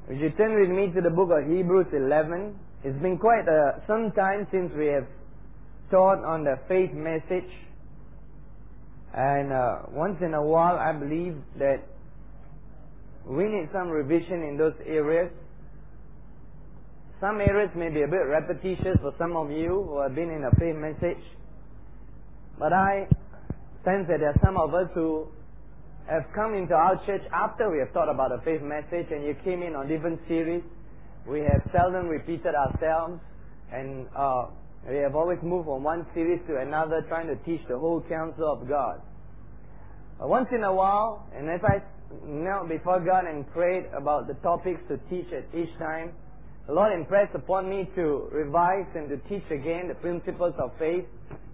Would you turn with me to the book of Hebrews 11? It's been quite some time since we have taught on the faith message. And once in a while, I believe that we need some revision in those areas. Some areas may be a bit repetitious for some of you who have been in a faith message. But I sense that there are some of us who have come into our church after we have taught about a faith message, and you came in on different series. We have seldom repeated ourselves, and we have always moved from one series to another, trying to teach the whole counsel of God. Once in a while, and as I knelt before God and prayed about the topics to teach at each time, the Lord impressed upon me to revise and to teach again the principles of faith.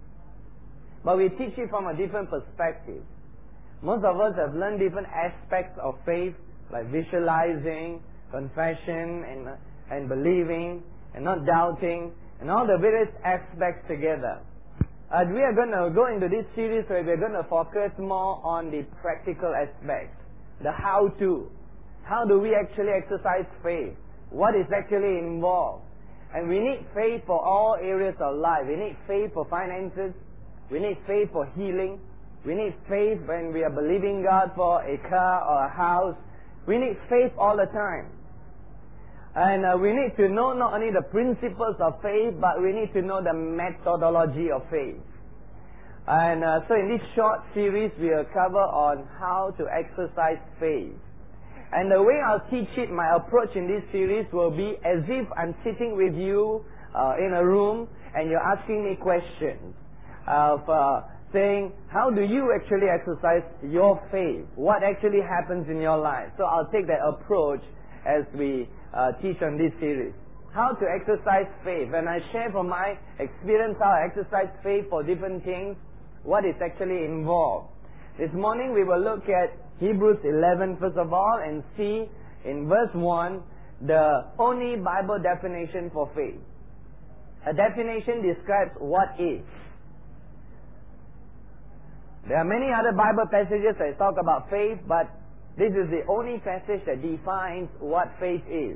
But we teach it from a different perspective. Most of us have learned different aspects of faith, like visualizing, confession, and believing, and not doubting, and all the various aspects together. We are going to go into this series where we are going to focus more on the practical aspects, the how-to. How do we actually exercise faith? What is actually involved? And we need faith for all areas of life. We need faith for finances. We need faith for healing. We need faith when we are believing God for a car or a house. We need faith all the time. And we need to know not only the principles of faith, but we need to know the methodology of faith. And so in this short series, we will cover on how to exercise faith. And the way I'll teach it, my approach in this series will be as if I'm sitting with you in a room and you're asking me questions of saying, how do you actually exercise your faith? What actually happens in your life? So I'll take that approach as we teach on this series. How to exercise faith. When I share from my experience how I exercise faith for different things, what is actually involved. This morning we will look at Hebrews 11 first of all and see in verse 1 the only Bible definition for faith. A definition describes what is. There are many other Bible passages that talk about faith, but this is the only passage that defines what faith is.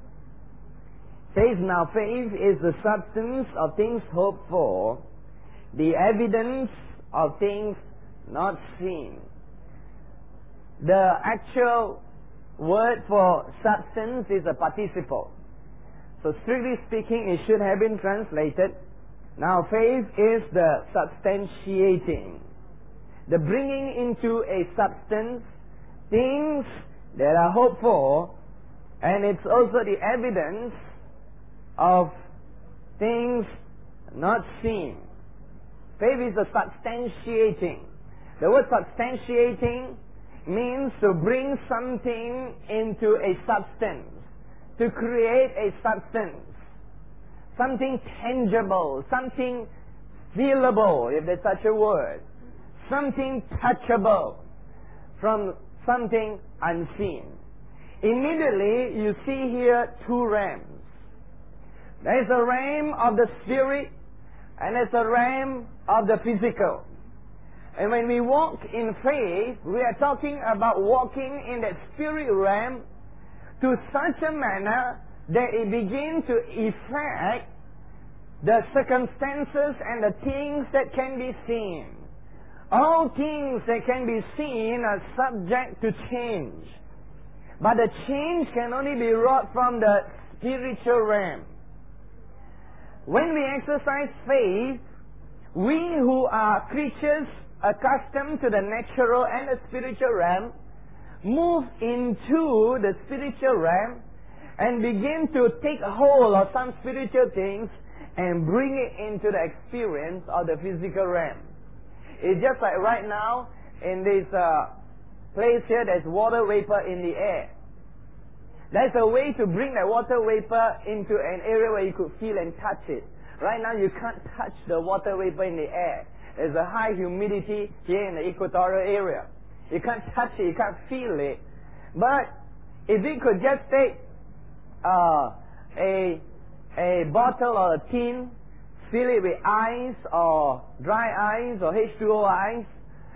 It says, now faith is the substance of things hoped for, the evidence of things not seen. The actual word for substance is a participle. So strictly speaking, it should have been translated. Now faith is the substantiating, the bringing into a substance things that are hoped for, and it's also the evidence of things not seen. Faith is the substantiating. The word substantiating means to bring something into a substance, to create a substance, something tangible, something feelable, if there's such a word, something touchable from something unseen. Immediately you see here two realms. There is a realm of the spirit and there's a realm of the physical. And when we walk in faith, we are talking about walking in that spirit realm to such a manner that it begins to affect the circumstances and the things that can be seen. All things that can be seen are subject to change. But the change can only be wrought from the spiritual realm. When we exercise faith, we who are creatures accustomed to the natural and the spiritual realm move into the spiritual realm and begin to take hold of some spiritual things and bring it into the experience of the physical realm. It's just like right now in this place here, there's water vapor in the air. There's a way to bring that water vapor into an area where you could feel and touch it. Right now you can't touch the water vapor in the air. There's a high humidity here in the equatorial area. You can't touch it, you can't feel it. But if we could just take a bottle or a tin, fill it with ice or dry ice or H2O ice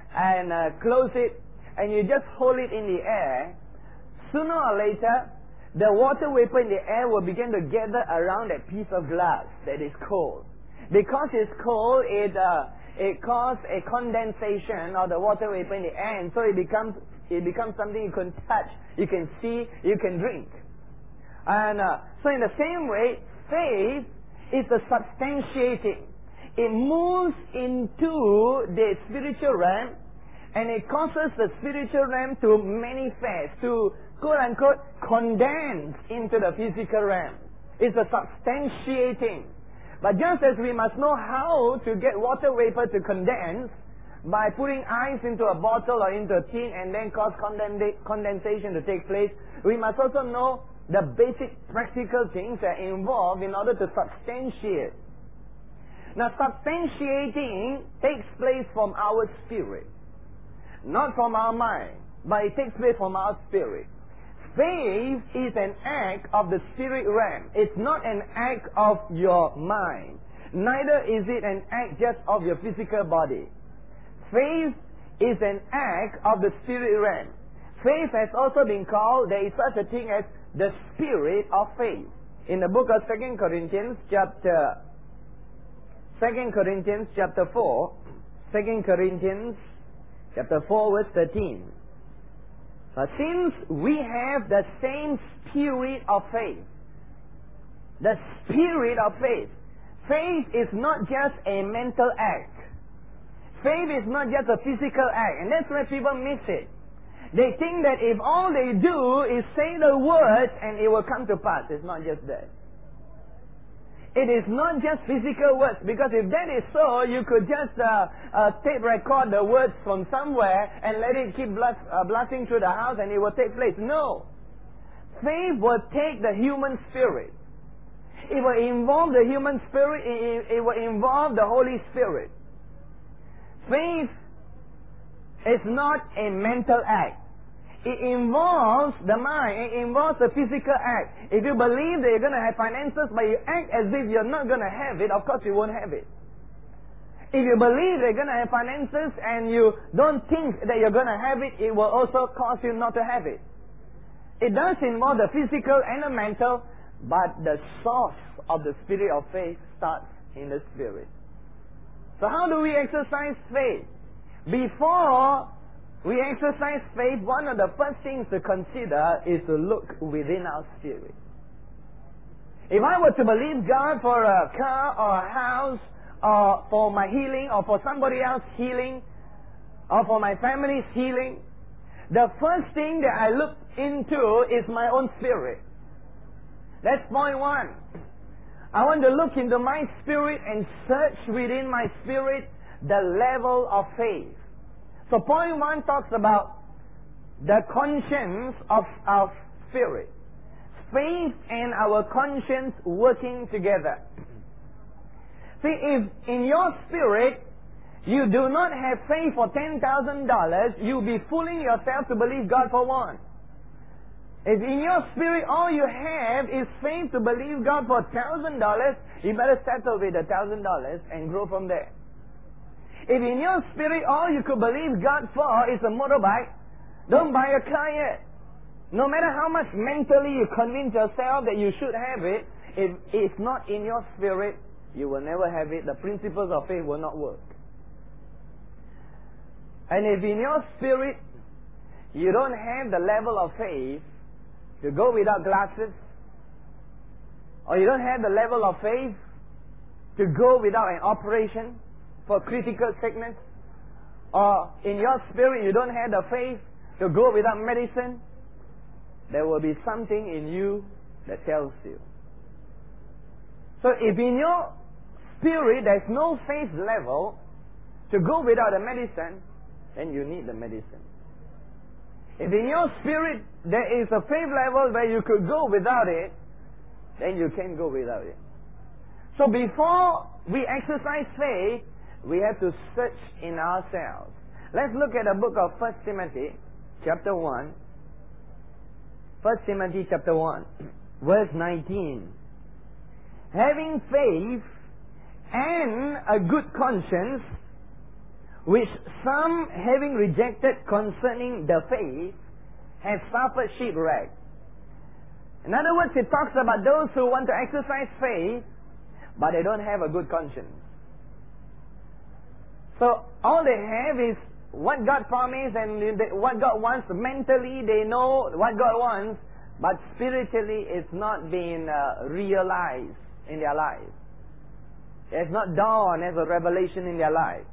and close it, and you just hold it in the air, sooner or later the water vapor in the air will begin to gather around that piece of glass that is cold. Because it's cold, it causes a condensation of the water vapor in the air, and so it becomes something you can touch, you can see, you can drink. And so in the same way, faith is the substantiating. It moves into the spiritual realm, and it causes the spiritual realm to manifest, to quote-unquote condense into the physical realm. It's a substantiating. But just as we must know how to get water vapor to condense by putting ice into a bottle or into a tin and then cause condensation to take place, we must also know the basic practical things that are involved in order to substantiate. Now, substantiating takes place from our spirit, not from our mind, but it takes place from our spirit. Faith is an act of the spirit realm. It's not an act of your mind. Neither is it an act just of your physical body. Faith is an act of the spirit realm. Faith has also been called, there is such a thing as the spirit of faith. In the book of 2 Corinthians chapter 4, 2 Corinthians chapter 4 verse 13. Since we have the same spirit of faith, the spirit of faith, faith is not just a mental act. Faith is not just a physical act, and that's where people miss it. They think that if all they do is say the words and it will come to pass. It's not just that. It is not just physical words, because if that is so, you could just tape record the words from somewhere and let it keep blasting through the house and it will take place. No. Faith will take the human spirit. It will involve the human spirit. It will involve the Holy Spirit. Faith is not a mental act. It involves the mind. It involves the physical act. If you believe that you're going to have finances, but you act as if you're not going to have it, of course you won't have it. If you believe that you're going to have finances and you don't think that you're going to have it, it will also cause you not to have it. It does involve the physical and the mental, but the source of the spirit of faith starts in the spirit. So how do we exercise faith? Before we exercise faith, one of the first things to consider is to look within our spirit. If I were to believe God for a car or a house, or for my healing, or for somebody else's healing, or for my family's healing, the first thing that I look into is my own spirit. That's point one. I want to look into my spirit and search within my spirit the level of faith. So point one talks about the conscience of our spirit. Faith and our conscience working together. See, if in your spirit you do not have faith for $10,000, you'll be fooling yourself to believe God for one. If in your spirit all you have is faith to believe God for $1,000, you better settle with $1,000 and grow from there. If in your spirit all you could believe God for is a motorbike, don't buy a car yet. No matter how much mentally you convince yourself that you should have it, if it's not in your spirit, you will never have it. The principles of faith will not work. And if in your spirit you don't have the level of faith to go without glasses, or you don't have the level of faith to go without an operation for critical sickness, or in your spirit you don't have the faith to go without medicine, there will be something in you that tells you. So if in your spirit there's no faith level to go without the medicine, then you need the medicine. If in your spirit there is a faith level where you could go without it, then you can go without it. So before we exercise faith, we have to search in ourselves. Let's look at the book of 1 Timothy chapter 1. 1 Timothy chapter 1, verse 19. Having faith and a good conscience, which some having rejected concerning the faith, have suffered shipwreck. In other words, it talks about those who want to exercise faith, but they don't have a good conscience. So all they have is what God promised and what God wants. Mentally, they know what God wants, but spiritually, it's not being realized in their life. It's not dawned as a revelation in their life.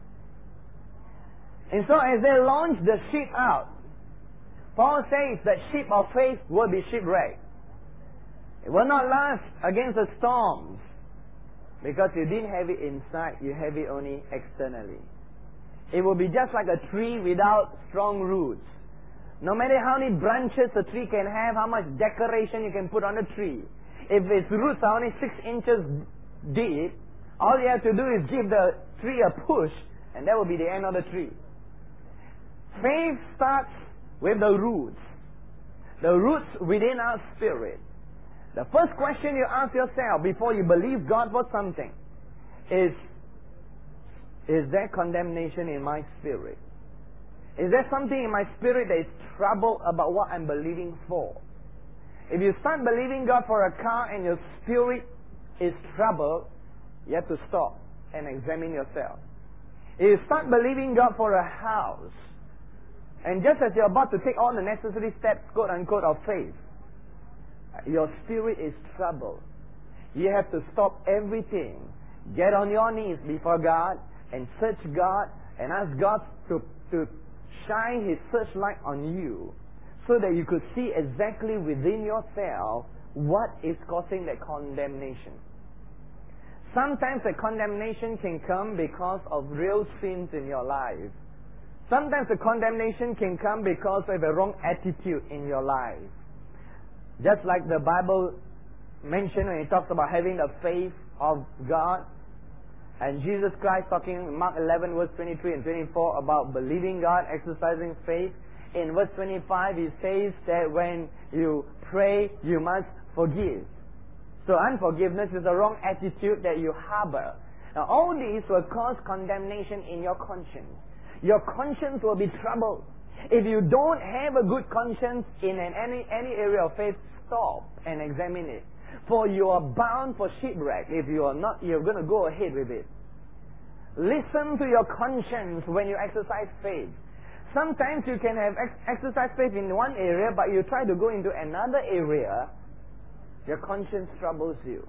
And so as they launch the ship out, Paul says that ship of faith will be shipwrecked. It will not last against the storms, because you didn't have it inside, you have it only externally. It will be just like a tree without strong roots. No matter how many branches a tree can have, how much decoration you can put on a tree, if its roots are only 6 inches deep, all you have to do is give the tree a push, and that will be the end of the tree. Faith starts with the roots. The roots within our spirit. The first question you ask yourself before you believe God for something is there condemnation in my spirit? Is there something in my spirit that is troubled about what I'm believing for? If you start believing God for a car and your spirit is troubled, you have to stop and examine yourself. If you start believing God for a house, and just as you're about to take all the necessary steps, quote unquote, of faith, your spirit is troubled. You have to stop everything. Get on your knees before God and search God and ask God to shine His searchlight on you, so that you could see exactly within yourself what is causing that condemnation. Sometimes the condemnation can come because of real sins in your life. Sometimes the condemnation can come because of a wrong attitude in your life. Just like the Bible mentioned when it talks about having the faith of God, and Jesus Christ talking in Mark 11 verse 23 and 24 about believing God, exercising faith. In verse 25 He says that when you pray, you must forgive. So unforgiveness is a wrong attitude that you harbor. Now all these will cause condemnation in your conscience. Your conscience will be troubled. If you don't have a good conscience in any area of faith, stop and examine it. For you are bound for shipwreck if you are not, you're going to go ahead with it. Listen to your conscience when you exercise faith. Sometimes you can have exercise faith in one area, but you try to go into another area, your conscience troubles you.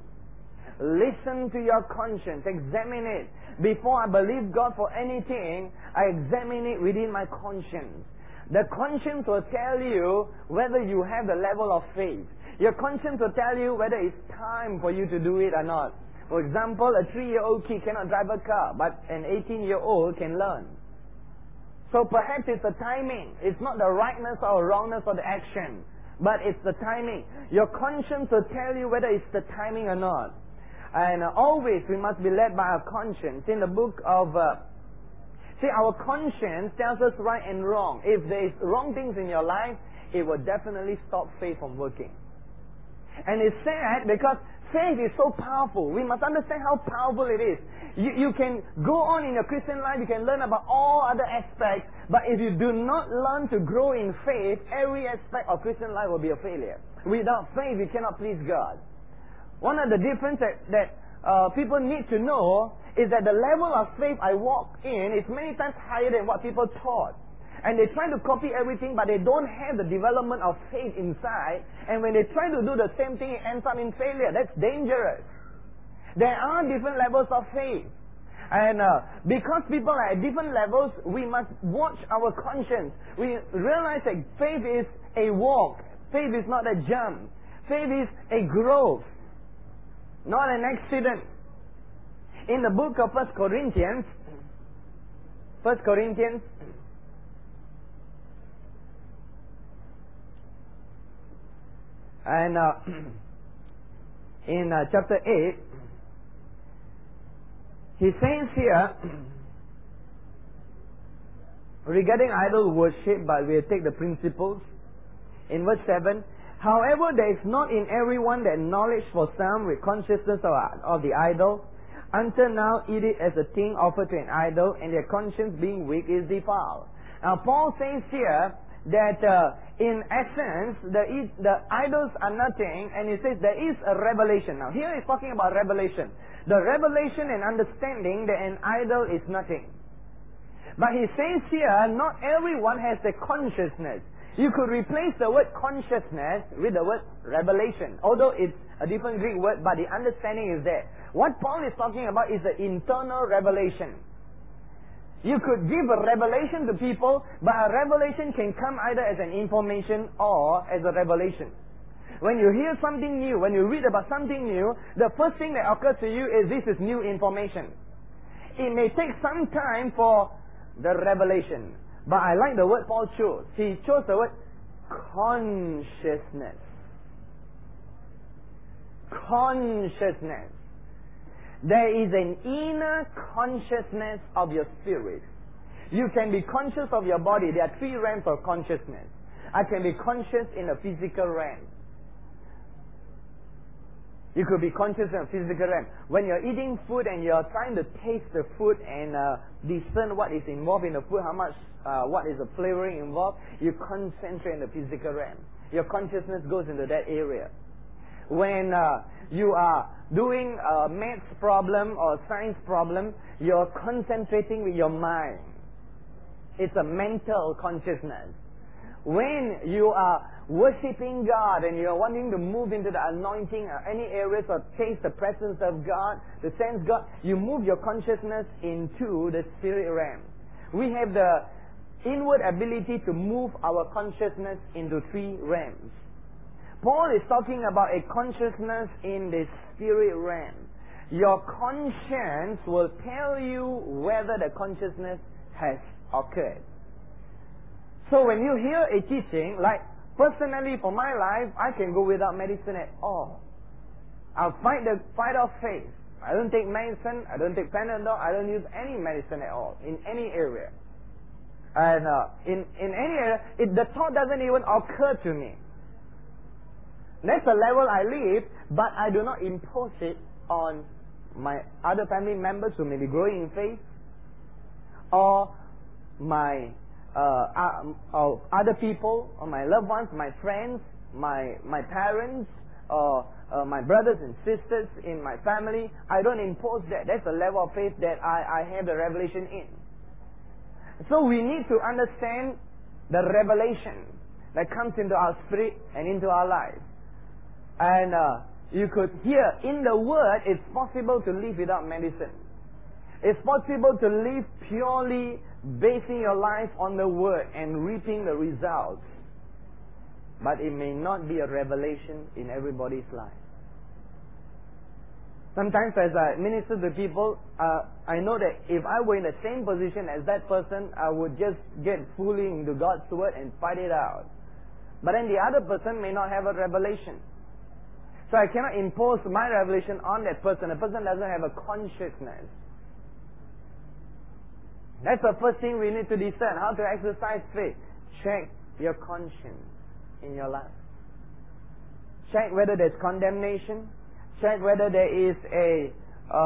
Listen to your conscience. Examine it. Before I believe God for anything, I examine it within my conscience. The conscience will tell you whether you have the level of faith. Your conscience will tell you whether it's time for you to do it or not. For example, a 3-year-old kid cannot drive a car, but an 18-year-old can learn. So perhaps it's the timing. It's not the rightness or wrongness of the action, but it's the timing. Your conscience will tell you whether it's the timing or not. And always we must be led by our conscience. In the book of... our conscience tells us right and wrong. If there is wrong things in your life, it will definitely stop faith from working. And it's sad because faith is so powerful. We must understand how powerful it is. You can go on in your Christian life, you can learn about all other aspects, but if you do not learn to grow in faith, every aspect of Christian life will be a failure. Without faith, you cannot please God. One of the differences that people need to know is that the level of faith I walk in is many times higher than what people taught. And they try to copy everything, but they don't have the development of faith inside. And when they try to do the same thing, it ends up in failure. That's dangerous. There are different levels of faith. And because people are at different levels, we must watch our conscience. We realize that faith is a walk. Faith is not a jump. Faith is a growth, not an accident. In the book of 1 Corinthians, and in chapter 8, he says here, regarding idol worship, but we'll take the principles. In verse 7, however, there is not in everyone that knowledge, for some with consciousness of the idol, until now eat it as a thing offered to an idol, and their conscience being weak is defiled. Now Paul says here that in essence, the idols are nothing, and it says there is a revelation. Now here he's talking about revelation. The revelation and understanding that an idol is nothing. But he says here, not everyone has the consciousness. You could replace the word consciousness with the word revelation. Although it's a different Greek word, but the understanding is there. What Paul is talking about is the internal revelation. You could give a revelation to people, but a revelation can come either as an information or as a revelation. When you hear something new, when you read about something new, the first thing that occurs to you is this is new information. It may take some time for the revelation. But I like the word Paul chose. He chose the word consciousness. Consciousness. There is an inner consciousness of your spirit. You can be conscious of your body. There are 3 realms of consciousness. I can be conscious in the physical realm. You could be conscious in the physical realm. When you're eating food and you're trying to taste the food and discern what is involved in the food, how much, what is the flavoring involved, you concentrate in the physical realm. Your consciousness goes into that area. When you are doing a maths problem or science problem, you're concentrating with your mind. It's a mental consciousness. When you are worshipping God and you're wanting to move into the anointing or any areas or taste the presence of God, to sense God, you move your consciousness into the spirit realm. We have the inward ability to move our consciousness into 3 realms. Paul is talking about a consciousness in the spirit realm. Your conscience will tell you whether the consciousness has occurred. So when you hear a teaching, like personally for my life, I can go without medicine at all. I'll fight off faith. I don't take medicine, I don't take Panadol, I don't use any medicine at all, in any area. And in any area, the thought doesn't even occur to me. That's the level I live, but I do not impose it on my other family members who may be growing in faith, or my other people, or my loved ones, my friends, my parents, or my brothers and sisters in my family. I don't impose that. That's the level of faith that I have the revelation in. So we need to understand the revelation that comes into our spirit and into our life. And you could hear in the Word, it's possible to live without medicine. It's possible to live purely basing your life on the Word and reaping the results. But it may not be a revelation in everybody's life. Sometimes as I minister to people, I know that if I were in the same position as that person, I would just get fully into God's Word and fight it out. But then the other person may not have a revelation. So I cannot impose my revelation on that person. The person doesn't have a consciousness. That's the first thing we need to discern. How to exercise faith. Check your conscience in your life. Check whether there's condemnation. Check whether there is a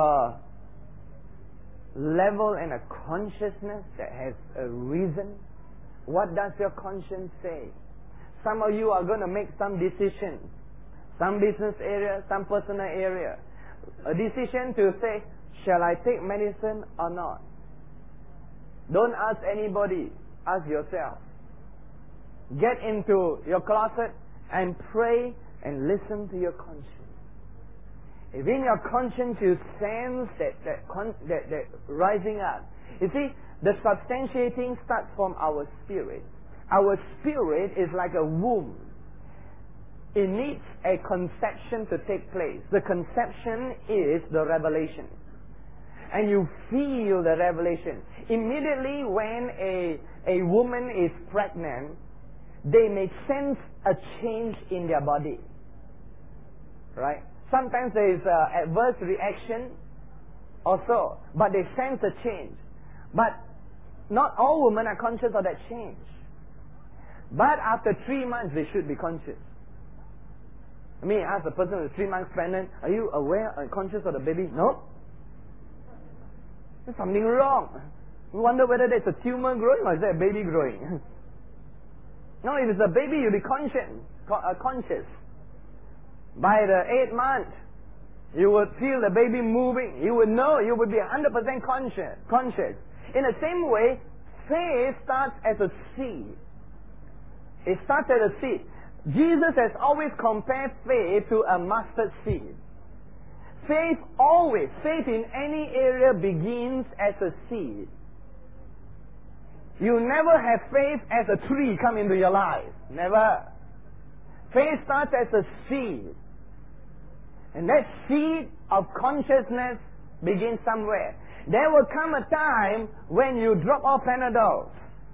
level and a consciousness that has a reason. What does your conscience say? Some of you are going to make some decisions. Some business area, some personal area. A decision to say, shall I take medicine or not? Don't ask anybody. Ask yourself. Get into your closet and pray and listen to your conscience. If in your conscience you sense that rising up. You see, the substantiating starts from our spirit. Our spirit is like a womb. It needs a conception to take place. The conception is the revelation. And you feel the revelation. Immediately when a woman is pregnant, they may sense a change in their body. Right? Sometimes there is an adverse reaction or so, but they sense a change. But not all women are conscious of that change. But after 3 months, they should be conscious. I mean, ask the person who's 3 months pregnant, are you aware and conscious of the baby? No. There's something wrong. You wonder whether there's a tumor growing or is there a baby growing. No, if it's a baby, you'll be conscious. By the 8th month, you would feel the baby moving. You would know. You would be 100% conscious. In the same way, faith starts as a seed. It starts as a seed. Jesus has always compared faith to a mustard seed. Faith in any area begins as a seed. You never have faith as a tree come into your life. Never. Faith starts as a seed. And that seed of consciousness begins somewhere. There will come a time when you drop off Panadols.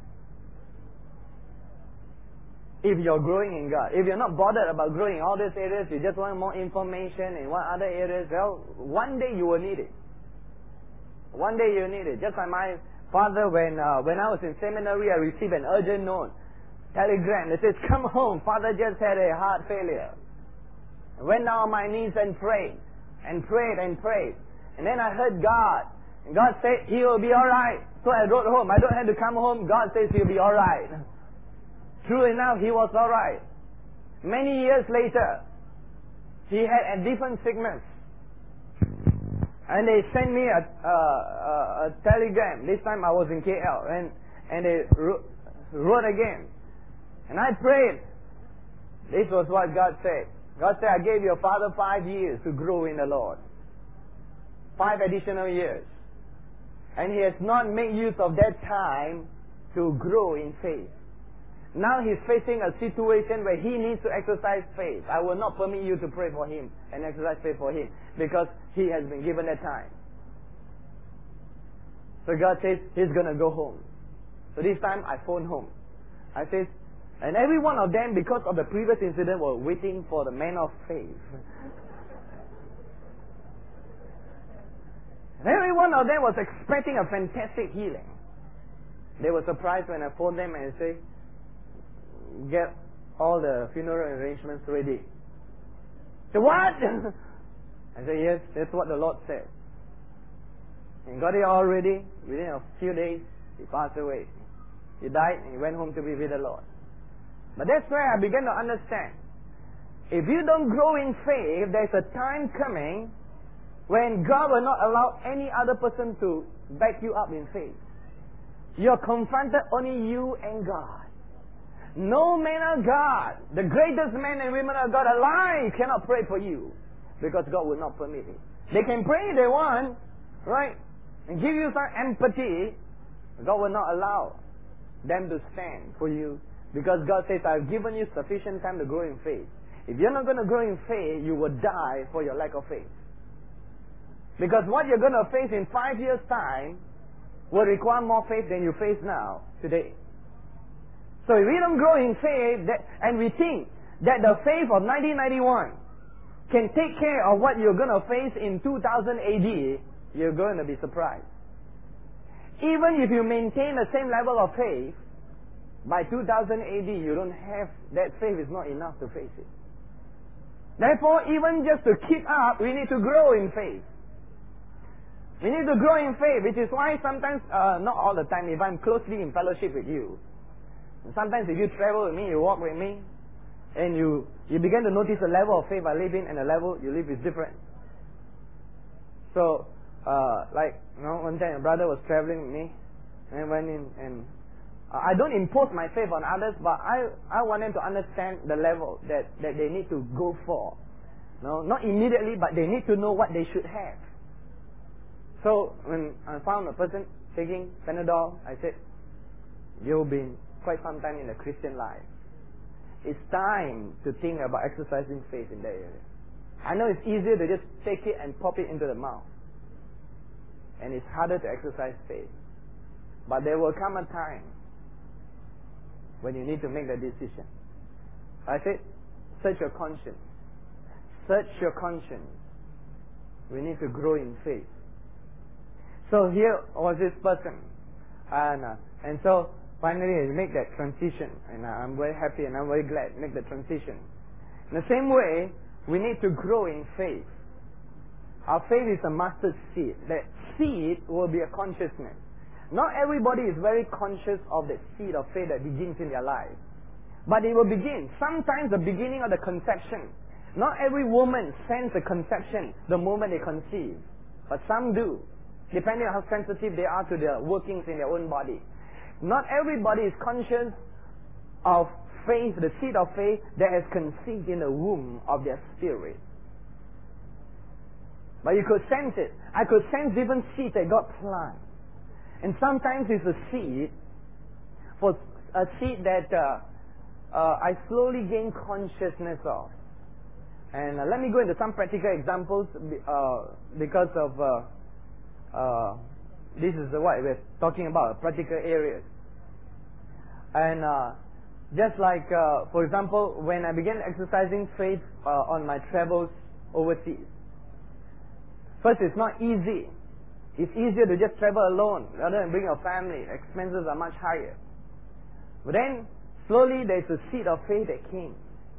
If you're growing in God. If you're not bothered about growing in all these areas, you just want more information in one other areas, well, one day you will need it. One day you need it. Just like my father, when I was in seminary, I received an urgent note, telegram that says, come home, father just had a heart failure. I went down on my knees and prayed, and prayed, and prayed. And then I heard God. And God said, he will be alright. So I wrote home. I don't have to come home. God says he'll be alright. True enough, he was alright. Many years later, he had a different sickness. And they sent me a telegram. This time I was in KL. And they wrote again. And I prayed. This was what God said. God said, I gave your father 5 years to grow in the Lord. 5 additional years. And he has not made use of that time to grow in faith. Now he's facing a situation where he needs to exercise faith. I will not permit you to pray for him and exercise faith for him because he has been given that time. So God says he's going to go home. So this time I phoned home. I said, and every one of them, because of the previous incident, were waiting for the man of faith. And every one of them was expecting a fantastic healing. They were surprised when I phoned them and said, get all the funeral arrangements ready. So what? I said, yes, that's what the Lord said. And got it all ready. Within a few days, he passed away. He died and he went home to be with the Lord. But that's where I began to understand. If you don't grow in faith, there's a time coming when God will not allow any other person to back you up in faith. You're confronted only you and God. No man of God, the greatest men and women of God alive, cannot pray for you because God will not permit it. They can pray if they want, right? And give you some empathy. God will not allow them to stand for you because God says, I've given you sufficient time to grow in faith. If you're not going to grow in faith, you will die for your lack of faith. Because what you're going to face in 5 years' time will require more faith than you face now, today. So if we don't grow in faith, and we think that the faith of 1991 can take care of what you're going to face in 2000 AD, you're going to be surprised. Even if you maintain the same level of faith, by 2000 AD, you don't have, that faith is not enough to face it. Therefore, even just to keep up, we need to grow in faith. We need to grow in faith, which is why sometimes, not all the time, if I'm closely in fellowship with you, sometimes if you travel with me, you walk with me, and you begin to notice the level of faith I live in and the level you live is different. So, one time a brother was traveling with me, and went in, and I don't impose my faith on others, but I want them to understand the level that they need to go for. No, not immediately, but they need to know what they should have. So, when I found a person taking Panadol, I said, you've been quite some time in the Christian life. It's time to think about exercising faith in that area. I know it's easier to just take it and pop it into the mouth. And it's harder to exercise faith. But there will come a time when you need to make that decision. I said, search your conscience. Search your conscience. We need to grow in faith. So here was this person. And so finally I make that transition. And I'm very happy and I'm very glad to make the transition. In the same way, we need to grow in faith. Our faith is a mustard seed. That seed will be a consciousness. Not everybody is very conscious of the seed of faith that begins in their life. But it will begin. Sometimes the beginning of the conception. Not every woman sends a conception the moment they conceive. But some do. Depending on how sensitive they are to the workings in their own body. Not everybody is conscious of faith, the seed of faith that has conceived in the womb of their spirit. But you could sense it. I could sense different seeds that got planted. And sometimes it's a seed, for a seed that I slowly gain consciousness of. And let me go into some practical examples because of this is what we're talking about, practical areas. And just like, for example, when I began exercising faith on my travels overseas. First, it's not easy. It's easier to just travel alone rather than bring your family. Expenses are much higher. But then, slowly there's a seed of faith that came.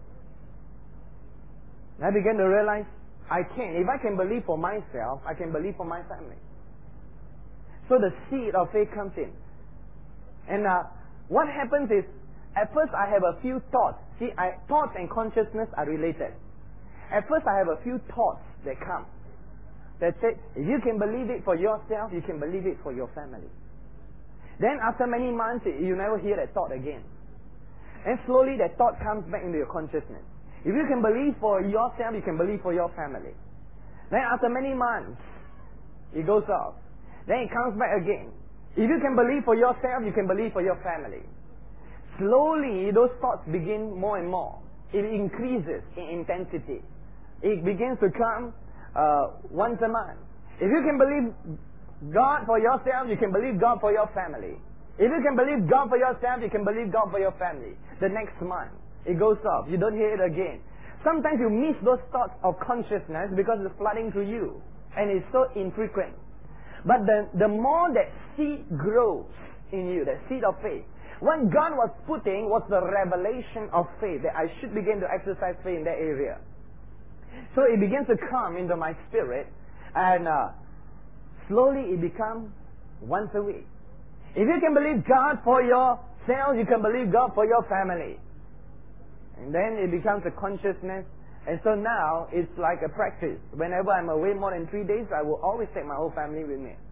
And I began to realize, I can. If I can believe for myself, I can believe for my family. So the seed of faith comes in. And what happens is, at first I have a few thoughts. See, thoughts and consciousness are related. At first I have a few thoughts that come. That say, if you can believe it for yourself, you can believe it for your family. Then after many months, you never hear that thought again. And slowly that thought comes back into your consciousness. If you can believe for yourself, you can believe for your family. Then after many months, it goes off. Then it comes back again. If you can believe for yourself, you can believe for your family. Slowly, those thoughts begin more and more. It increases in intensity. It begins to come once a month. If you can believe God for yourself, you can believe God for your family. If you can believe God for yourself, you can believe God for your family. The next month, it goes off. You don't hear it again. Sometimes you miss those thoughts of consciousness because it's flooding through you. And it's so infrequent. But the more that seed grows in you, the seed of faith, what God was putting was the revelation of faith, that I should begin to exercise faith in that area. So it began to come into my spirit, and slowly it becomes once a week. If you can believe God for yourself, you can believe God for your family. And then it becomes a consciousness. And so now it's like a practice. Whenever I'm away more than 3 days, I will always take my whole family with me.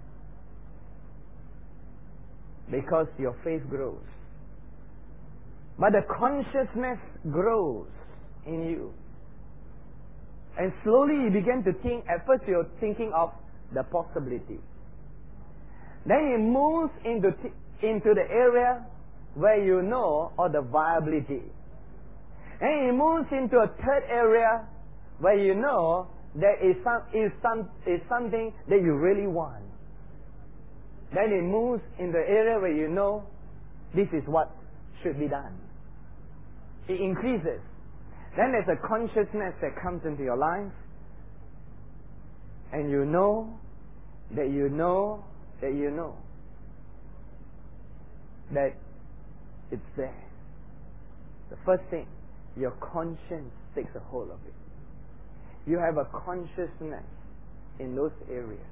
Because your faith grows. But the consciousness grows in you. And slowly you begin to think, at first you're thinking of the possibility. Then it moves into the area where you know, or the viability. And it moves into a third area where you know there is something that you really want. Then it moves in the area where you know this is what should be done. It increases. Then there's a consciousness that comes into your life, and you know that you know that you know that it's there. The first thing, your conscience takes a hold of it. You have a consciousness in those areas.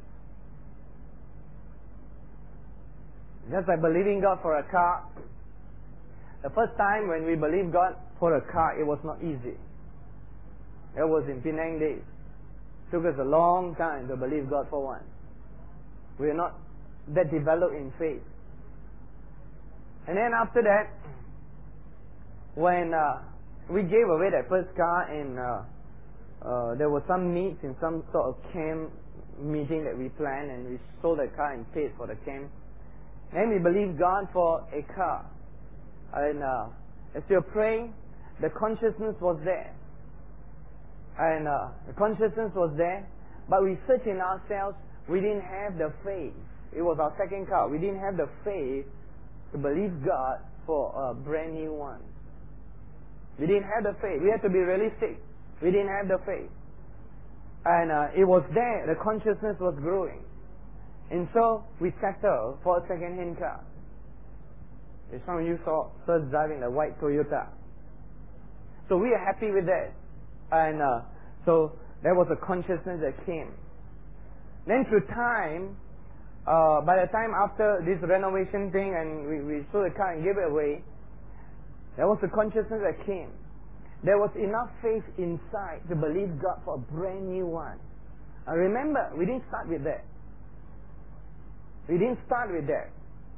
Just like believing God for a car. The first time when we believed God for a car, it was not easy. It was in Penang days. It took us a long time to believe God for one. We are not that developed in faith. And then after that, when we gave away that first car, and there were some needs in some sort of camp meeting that we planned, and we sold the car and paid for the camp. Then we believed God for a car. And as we were praying, the consciousness was there. And the consciousness was there, but we searched in ourselves, we didn't have the faith. It was our second car. We didn't have the faith to believe God for a brand new one. We didn't have the faith. We had to be realistic. We didn't have the faith. And it was there. The consciousness was growing. And so we settled for a second-hand car. If some of you saw us driving a white Toyota. So we are happy with that. And so there was a consciousness that came. Then through time, by the time after this renovation thing, and we sold the car and gave it away, There was a consciousness that came. There was enough faith inside to believe God for a brand new one. And remember, we didn't start with that. We didn't start with that.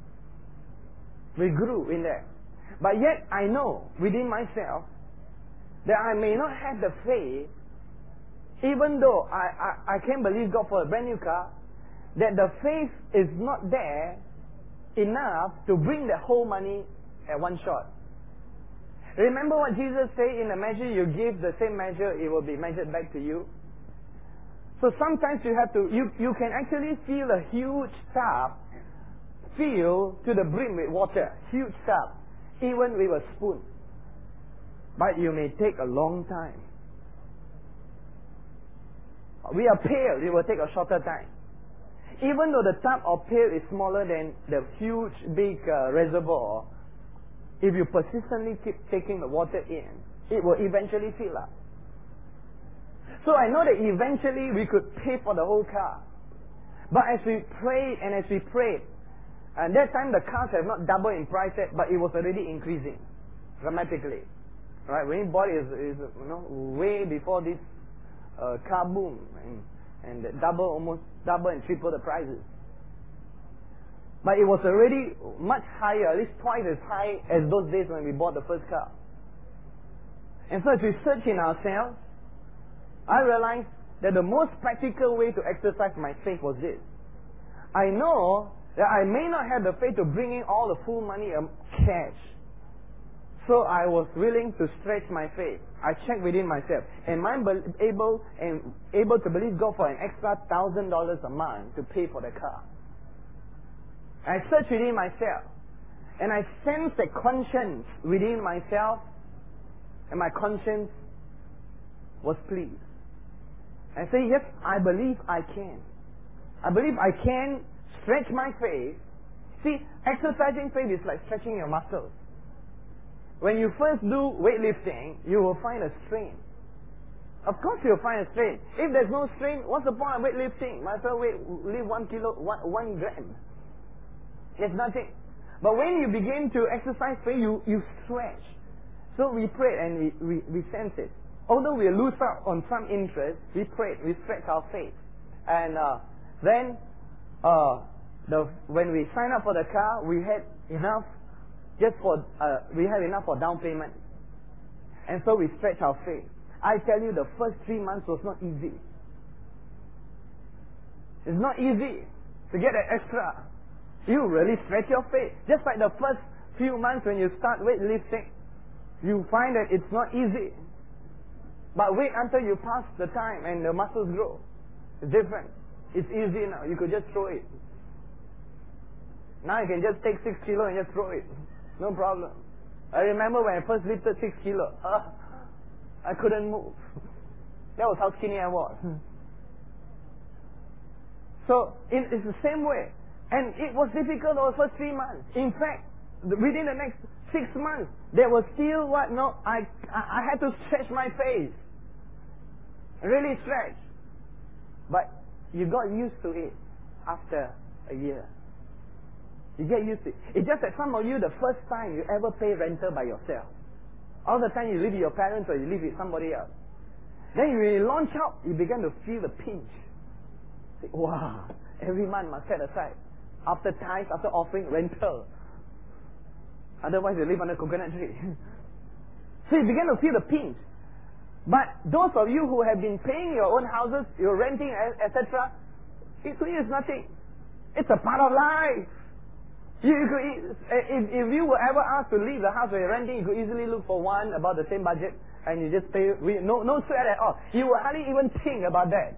We grew in that. But yet, I know within myself that I may not have the faith, even though I can believe God for a brand new car, that the faith is not there enough to bring the whole money at one shot. Remember what Jesus said, in the measure you give, the same measure it will be measured back to you. So sometimes you have to, you can actually fill a huge tub, fill to the brim with water, huge tub, even with a spoon. But you may take a long time. We are pail, it will take a shorter time. Even though the tub or pail is smaller than the huge big reservoir, if you persistently keep taking the water in, it will eventually fill up. So I know that eventually we could pay for the whole car. But as we prayed, and that time the cars have not doubled in price yet, but it was already increasing dramatically. Right? When we bought it is way before this car boom, and almost double and triple the prices. But it was already much higher, at least twice as high as those days when we bought the first car. And so as we search in ourselves, I realized that the most practical way to exercise my faith was this. I know that I may not have the faith to bring in all the full money cash. So I was willing to stretch my faith. I checked within myself. Am I able to believe God for an extra $1,000 a month to pay for the car? I searched within myself. And I sensed a conscience within myself. And my conscience was pleased. I say, yes, I believe I can. I believe I can stretch my faith. See, exercising faith is like stretching your muscles. When you first do weightlifting, you will find a strain. Of course you'll find a strain. If there's no strain, what's the point of weightlifting? Might as well lift 1 gram. There's nothing. But when you begin to exercise faith, you stretch. So we pray and we sense it. Although we lose out on some interest, we pray, we stretch our faith. And then when we sign up for the car, we had enough for down payment. And so we stretch our faith. I tell you, the first 3 months was not easy. It's not easy to get that extra. You really stretch your faith. Just like the first few months when you start weightlifting, you find that it's not easy. But wait until you pass the time and the muscles grow. It's different. It's easy now. You could just throw it. Now you can just take 6 kilo and just throw it. No problem. I remember when I first lifted 6 kilo. I couldn't move. That was how skinny I was. So it's the same way. And it was difficult over the first 3 months. In fact, within the next 6 months, there was still I had to stretch my face. Really stretch. But you got used to it after a year. You get used to it. It's just that some of you, the first time you ever pay rental by yourself. All the time you live with your parents or you live with somebody else. Then when you launch out, you begin to feel the pinch. Say, wow, every month must set aside. After tithes, after offering, rental. Otherwise you live under a coconut tree. So you begin to feel the pinch. But those of you who have been paying your own houses, you're renting, etc., to you is nothing. It's a part of life. If you were ever asked to leave the house where you're renting, you could easily look for one about the same budget and you just pay, no sweat at all. You will hardly even think about that.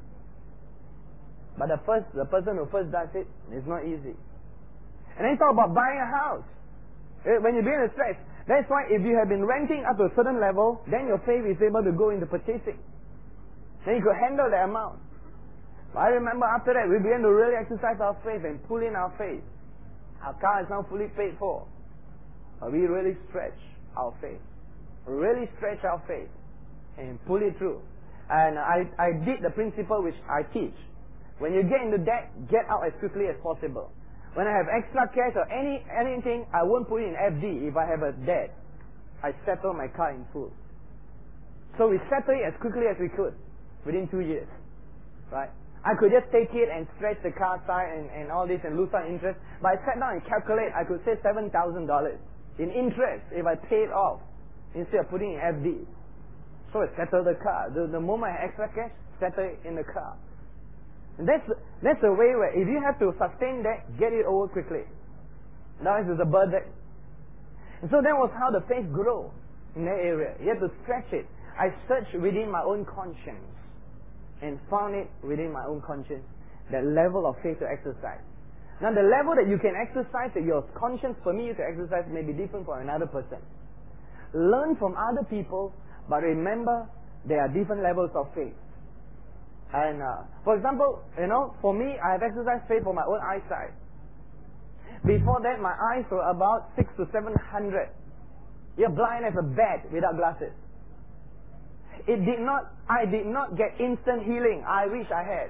But the person who first does it, it's not easy. And then talk about buying a house. When you're doing a stretch, that's why if you have been renting up to a certain level, then your faith is able to go into purchasing. Then you could handle the amount. But I remember after that, we began to really exercise our faith and pull in our faith. Our car is now fully paid for. But we really stretch our faith. Really stretch our faith and pull it through. And I did the principle which I teach. When you get into debt, get out as quickly as possible. When I have extra cash or anything, I won't put it in FD if I have a debt. I settled my car in full. So we settled it as quickly as we could, within 2 years. Right? I could just take it and stretch the car side and all this and lose some interest. But I sat down and calculate, I could save $7,000 in interest if I paid off instead of putting in FD. So I settled the car. The moment I had extra cash, settle it in the car. And that's the way where if you have to sustain that, get it over quickly. Now it's a burden. And so that was how the faith grew in that area. You have to stretch it. I searched within my own conscience and found it within my own conscience, that level of faith to exercise. Now the level that you can exercise, that your conscience permit you to exercise, may be different for another person. Learn from other people, but remember there are different levels of faith. And for example, for me, I have exercised faith for my own eyesight. Before that, my eyes were about 600 to 700. You're blind as a bat without glasses. I did not get instant healing. I wish I had.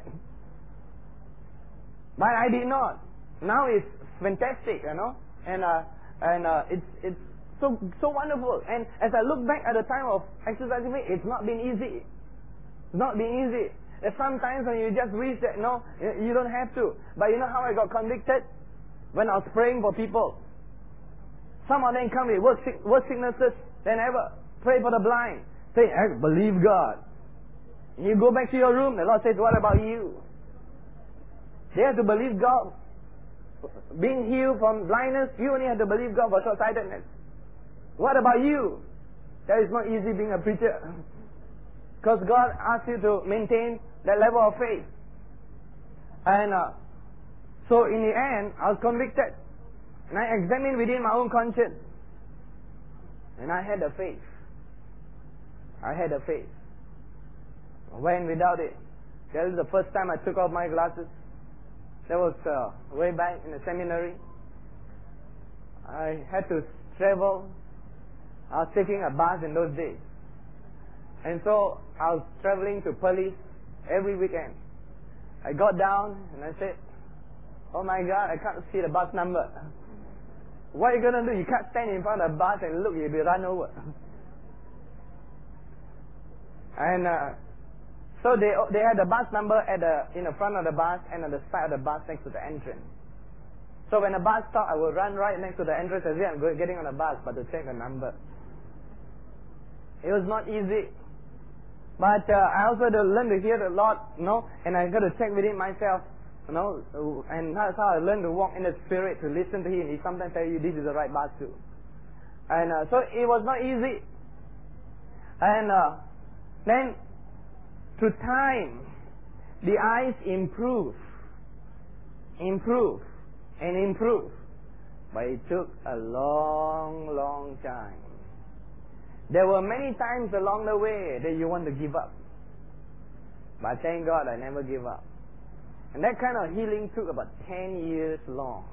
But I did not. Now it's fantastic, and it's so wonderful. And as I look back at the time of exercising faith, it's not been easy. It's not been easy. There's sometimes when you just wish that, no, you don't have to. But you know how I got convicted? When I was praying for people. Some of them come with worse sicknesses than ever. Pray for the blind. Say, I believe God. And you go back to your room, the Lord says, what about you? They have to believe God. Being healed from blindness, you only have to believe God for short-sightedness. What about you? That is not easy being a preacher. Because God asks you to maintain that level of faith. And so in the end, I was convicted. And I examined within my own conscience. And I had the faith. I had the faith. I went without it. That was the first time I took off my glasses. That was way back in the seminary. I had to travel. I was taking a bus in those days. And so I was traveling to Perlis every weekend. I got down and I said, oh my God, I can't see the bus number. What are you going to do? You can't stand in front of the bus and look, you'll be run over. And so they had the bus number in the front of the bus and at the side of the bus next to the entrance. So when the bus stopped, I would run right next to the entrance as if I'm getting on the bus, but to check the number. It was not easy. But I also had to learn to hear the Lord, and I got to check within myself, and that's how I learned to walk in the Spirit, to listen to Him. He sometimes tells you this is the right bus too. And so it was not easy. And then, through time, the eyes improve. But it took a long, long time. There were many times along the way that you want to give up. But thank God I never gave up. And that kind of healing took about 10 years long.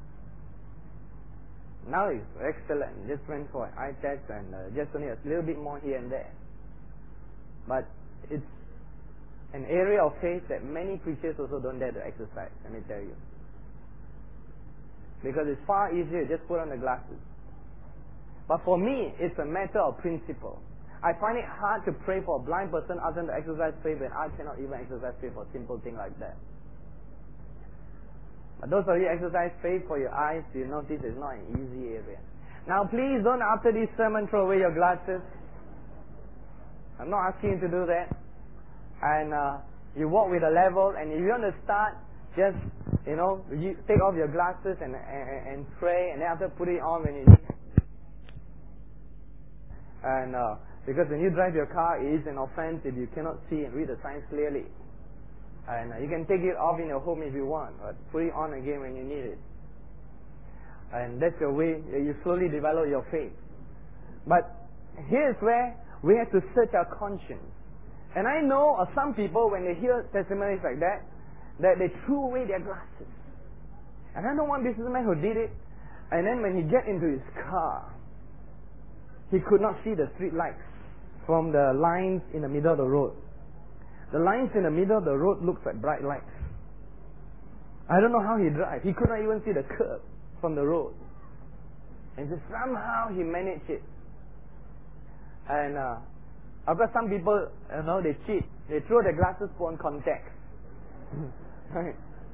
Now it's excellent. Just went for eye test and just only a little bit more here and there. But it's an area of faith that many preachers also don't dare to exercise, let me tell you. Because it's far easier to just put on the glasses. But for me, it's a matter of principle. I find it hard to pray for a blind person, ask them to exercise faith, when I cannot even exercise faith for a simple thing like that. But those of you exercise faith for your eyes, you notice it's not an easy area. Now please don't, after this sermon, throw away your glasses. I'm not asking you to do that. And you walk with a level, and if you want to start, just, you take off your glasses and pray, and then after put it on when you need. And because when you drive your car, it is an offense if you cannot see and read the signs clearly. And you can take it off in your home if you want, but put it on again when you need it. And that's your way you slowly develop your faith. But here's where we have to search our conscience. And I know of some people, when they hear testimonies like that they threw away their glasses. And I know one businessman who did it, and then when he get into his car, he could not see the street lights from the lines in the middle of the road. The lines in the middle of the road looks like bright lights. I don't know how he drives. He could not even see the curb from the road. And so somehow he managed it. And of course, some people, they cheat. They throw their glasses, put on contacts. Right?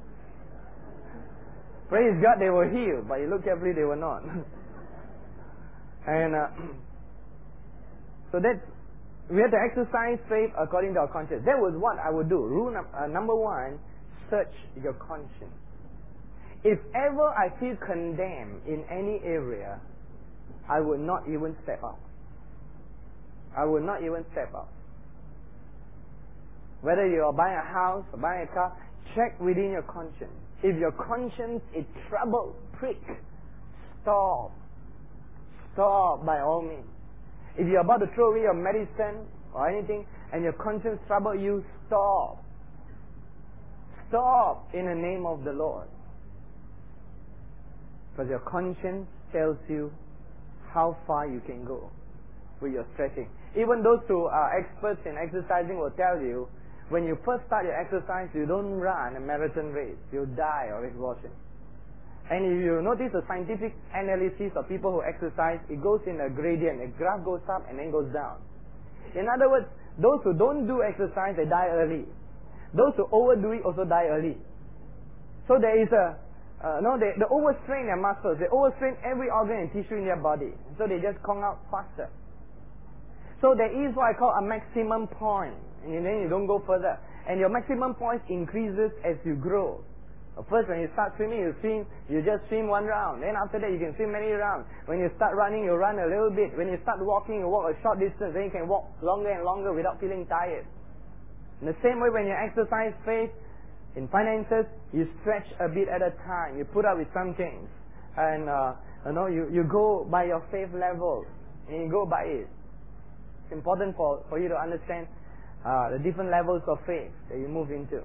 Praise God, they were healed, but you look carefully, they were not. And so we have to exercise faith according to our conscience. That was what I would do. Rule number one, search your conscience. If ever I feel condemned in any area, I would not even step out. I would not even step out. Whether you are buying a house or buying a car, check within your conscience. If your conscience is troubled, prick, stop. Stop by all means. If you're about to throw away your medicine or anything and your conscience troubles you, stop. Stop in the name of the Lord. Because your conscience tells you how far you can go with your stretching. Even those who are experts in exercising will tell you, when you first start your exercise, you don't run a marathon race. You die of exhaustion. And if you notice the scientific analysis of people who exercise, it goes in a gradient. The graph goes up and then goes down. In other words, those who don't do exercise, they die early. Those who overdo it also die early. So there is they overstrain their muscles. They overstrain every organ and tissue in their body. So they just come out faster. So there is what I call a maximum point. And then you don't go further. And your maximum point increases as you grow. First, when you start swimming, you just swim one round. Then after that, you can swim many rounds. When you start running, you run a little bit. When you start walking, you walk a short distance. Then you can walk longer and longer without feeling tired. In the same way, when you exercise faith in finances, you stretch a bit at a time. You put up with some things. And, you go by your faith level. And you go by it. It's important for you to understand the different levels of faith that you move into.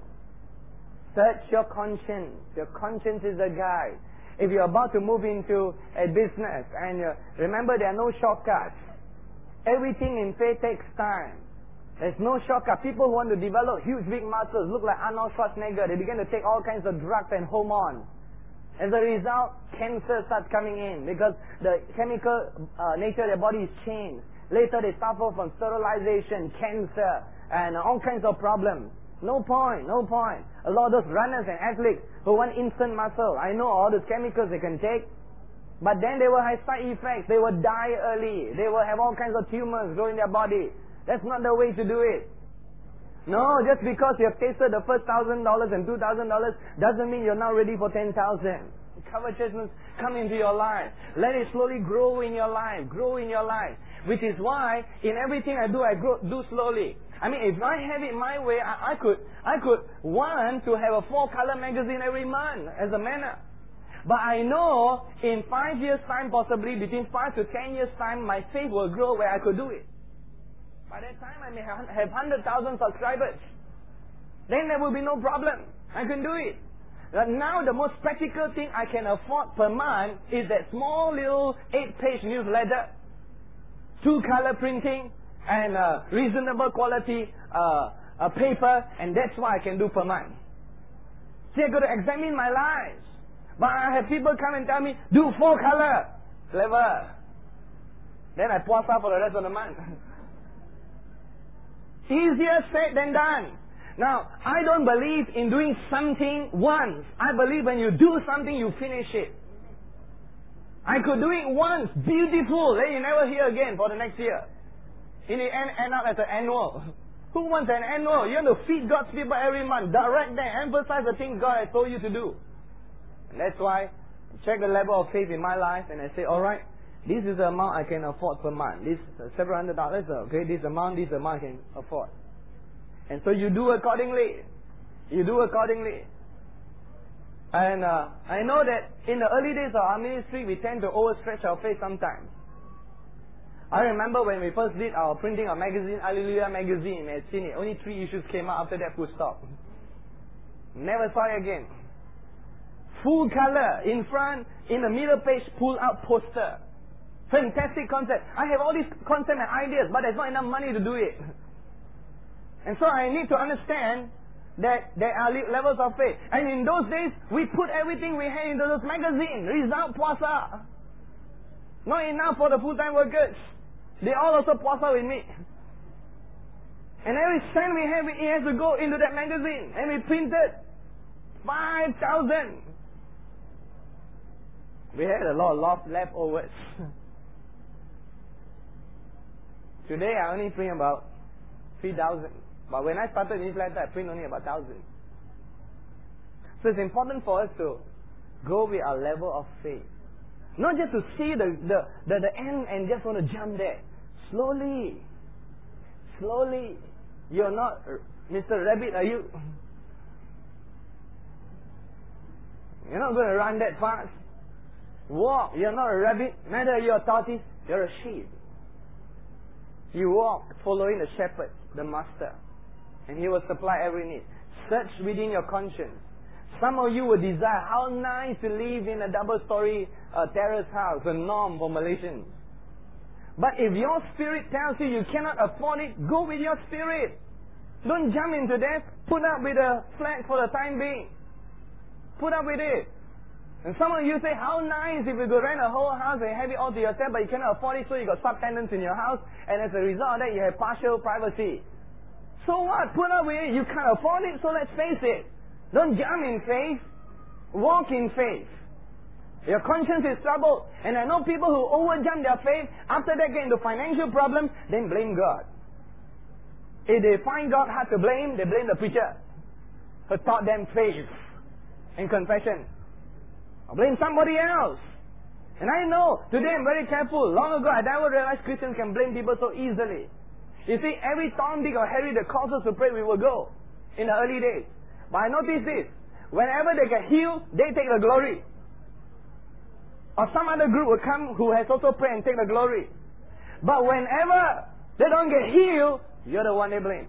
Search your conscience. Your conscience is a guide. If you're about to move into a business, and remember there are no shortcuts. Everything in faith takes time. There's no shortcut. People who want to develop huge big muscles, look like Arnold Schwarzenegger, they begin to take all kinds of drugs and hormones. As a result, cancer starts coming in because the chemical nature of their body is changed. Later they suffer from sterilization, cancer, and all kinds of problems. No point. A lot of those runners and athletes who want instant muscle, I know all those chemicals they can take, but then they will have side effects. They will die early. They will have all kinds of tumors growing in their body. That's not the way to do it. No, just because you have tasted the first $1,000 and $2,000 doesn't mean you're now ready for 10,000. Covetousness come into your life. Let it slowly grow in your life. Which is why in everything I do do slowly. I mean, if I have it my way, I could want to have a 4-color magazine every month as a manner. But I know in 5 years' time, possibly between 5 to 10 years' time, my faith will grow where I could do it. By that time, I may have 100,000 subscribers. Then there will be no problem. I can do it. But now the most practical thing I can afford per month is that small little 8-page newsletter, 2-color printing, and reasonable quality paper, and that's what I can do per month. See, I've got to examine my life. But I have people come and tell me, do 4-color. Clever. Then I pause up for the rest of the month. Easier said than done. Now, I don't believe in doing something once. I believe when you do something, you finish it. I could do it once, beautiful, then you never hear again for the next year. In the end up as an annual. Who wants an annual? You want to feed God's people every month. Direct them, emphasize the things God has told you to do. And that's why I check the level of faith in my life and I say, alright, this is the amount I can afford per month. This several $100, okay, this amount I can afford. And so you do accordingly. And I know that in the early days of our ministry, we tend to overstretch our faith sometimes. I remember when we first did our printing of magazine, Hallelujah magazine, we had seen it. Only 3 issues came out, after that full stop. Never saw it again. Full color, in front, in the middle page, pull out poster. Fantastic concept. I have all these concepts and ideas, but there's not enough money to do it. And so I need to understand that there are levels of faith. And in those days, we put everything we had into those magazines. Result puasa. Not enough for the full-time workers. They all also sponsor with me. And every cent we have, it has to go into that magazine. And we printed 5,000. We had a lot of leftovers. Today I only print about 3,000. But when I started newsletter, I print only about 1,000. So it's important for us to go with our level of faith. Not just to see the end and just want to jump there. Slowly. Slowly. You're not Mr. Rabbit, are you? You're not going to run that fast. Walk. You're not a rabbit. Neither are you a tortoise. You're a sheep. You walk following the shepherd, the master. And he will supply every need. Search within your conscience. Some of you will desire how nice to live in a double-story terrace house, a norm for Malaysians. But if your spirit tells you you cannot afford it, go with your spirit. Don't jump into that. Put up with a flat for the time being. Put up with it. And some of you say, how nice if you could rent a whole house and have it all to yourself, but you cannot afford it, so you got subtenants in your house, and as a result of that, you have partial privacy. So what? Put up with it. You can't afford it, so let's face it. Don't jump in faith. Walk in faith. Your conscience is troubled. And I know people who overjump their faith, after they get into financial problems, then blame God. If they find God hard to blame, they blame the preacher who taught them faith and confession. Or blame somebody else. And I know, today I'm very careful. Long ago, I never realized Christians can blame people so easily. You see, every Tom, Dick or Harry that calls us to pray, we will go in the early days. But I notice this. Whenever they get healed, they take the glory. Or some other group will come who has also prayed and take the glory. But whenever they don't get healed, you're the one they blame.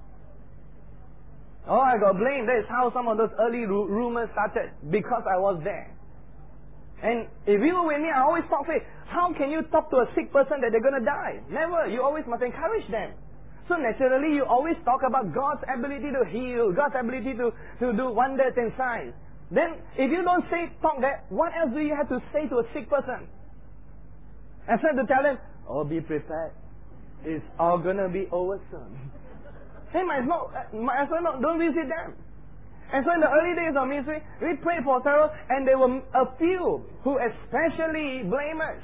Oh, I got blamed. That is how some of those early rumors started. Because I was there. And if you were with me, I always talk, say, how can you talk to a sick person that they're going to die? Never. You always must encourage them. So naturally, you always talk about God's ability to heal, God's ability to do wonders and signs. Then, if you don't talk that, what else do you have to say to a sick person? Instead to tell them, oh, be prepared. It's all going to be over soon. They might as well not, don't visit them. And so in the early days of ministry, we prayed for several, and there were a few who especially blame us.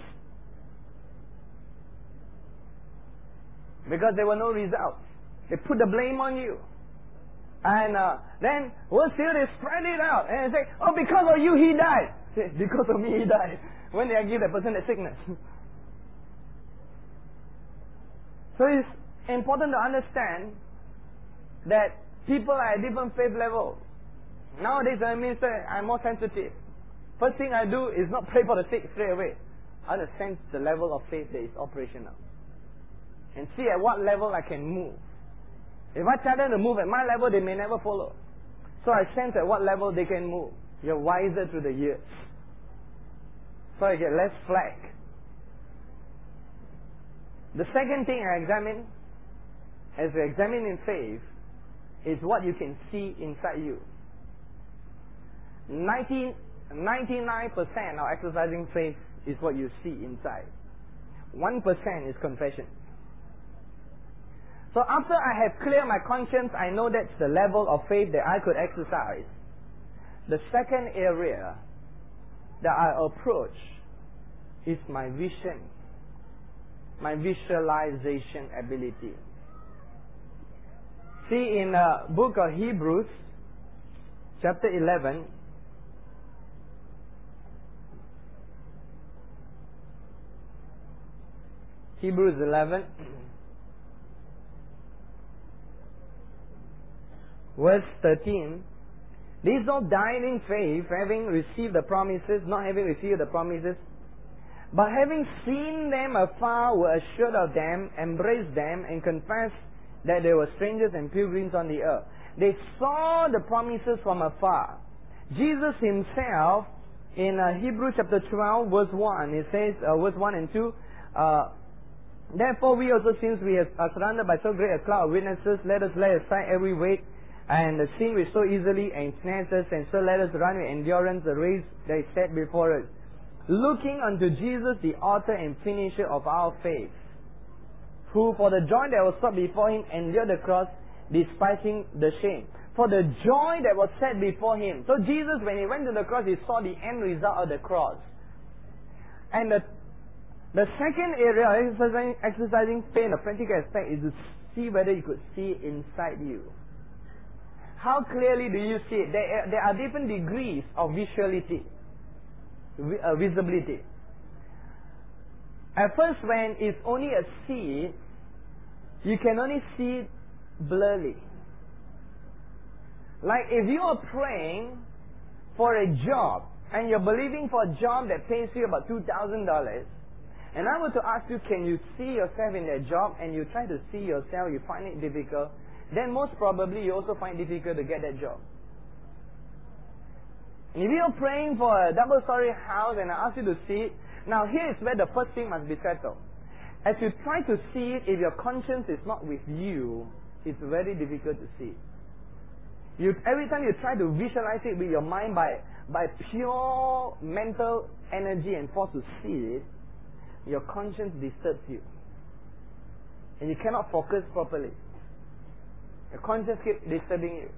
Because there were no results. They put the blame on you. And then, still they spread it out. And they say, oh, because of you, he died. Say, because of me, he died. When did I give that person that sickness? So it's important to understand that people are at different faith levels. Nowadays, as a minister, I'm more sensitive. First thing I do is not pray for the sick straight away. I want to sense the level of faith that is operational. And see at what level I can move. If I tell them to move at my level, they may never follow. So I sense at what level they can move. You're wiser through the years. So I get less flack. The second thing I examine, as we examine in faith, is what you can see inside you. 99% of exercising faith is what you see inside. 1% is confession. So after I have cleared my conscience, I know that's the level of faith that I could exercise. The second area that I approach is my vision, my visualization ability. See, in the book of Hebrews, chapter 11, Hebrews 11, verse 13, these all died in faith, having received the promises, not having received the promises, but having seen them afar, were assured of them, embraced them, and confessed that they were strangers and pilgrims on the earth. They saw the promises from afar. Jesus himself, in Hebrews chapter 12, verse 1, it says, verse 1 and 2, therefore we also, since we are surrounded by so great a cloud of witnesses, let us lay aside every weight and the sin which so easily ensnares us, and so let us run with endurance the race that is set before us, looking unto Jesus, the author and finisher of our faith, who for the joy that was set before him endured the cross, despising the shame. For the joy that was set before him. So Jesus, when he went to the cross, he saw the end result of the cross. And the second area, exercising faith, the practical aspect, is to see whether you could see inside you. How clearly do you see it? There are different degrees of visibility. At first, when it's only a seed, you can only see it blurry. Like if you are praying for a job and you're believing for a job that pays you about $2,000, and I were to ask you, can you see yourself in that job, and you try to see yourself, you find it difficult, then most probably you also find it difficult to get that job. And if you're praying for a double-story house and I ask you to see it, now here is where the first thing must be settled. As you try to see it, if your conscience is not with you, it's very difficult to see it. Every time you try to visualize it with your mind by pure mental energy and force to see it, your conscience disturbs you. And you cannot focus properly. Your conscience keeps disturbing you.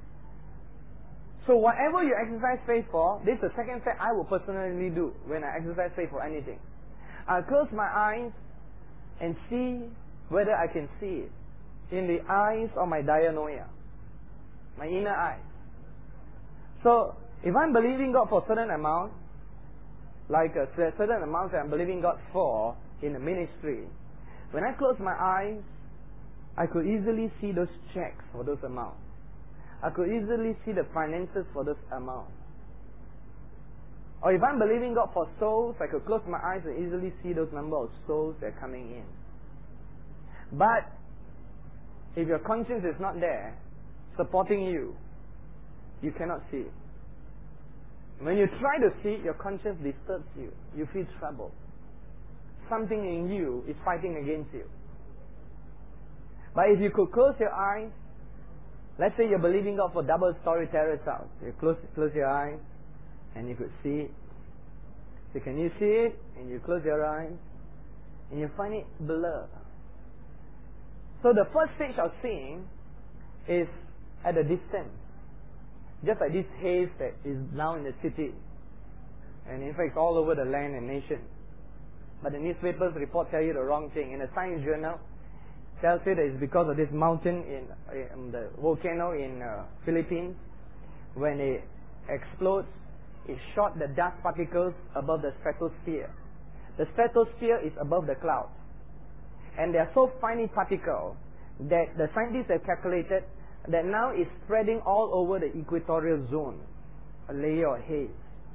So whatever you exercise faith for, this is the second step I will personally do when I exercise faith for anything. I'll close my eyes and see whether I can see it in the eyes of my dianoia, my inner eye. So if I'm believing God for a certain amount, like a certain amount that I'm believing God for in the ministry, when I close my eyes, I could easily see those checks for those amounts. I could easily see the finances for those amounts. Or if I'm believing God for souls, I could close my eyes and easily see those number of souls that are coming in. But if your conscience is not there, supporting you, you cannot see it. When you try to see it, your conscience disturbs you. You feel trouble. Something in you is fighting against you. But if you could close your eyes, let's say you're believing God for double-story terrace house. You close your eyes and you could see it. So can you see it? And you close your eyes and you find it blur. So the first stage of seeing is at a distance. Just like this haze that is now in the city. And in fact, it's all over the land and nation. But the newspapers report tell you the wrong thing. In the Science Journal, tells you that it's because of this mountain in the volcano in Philippines. When it explodes, it shot the dust particles above the stratosphere. The stratosphere is above the clouds. And they are so finely particles that the scientists have calculated that now it's spreading all over the equatorial zone, a layer of haze.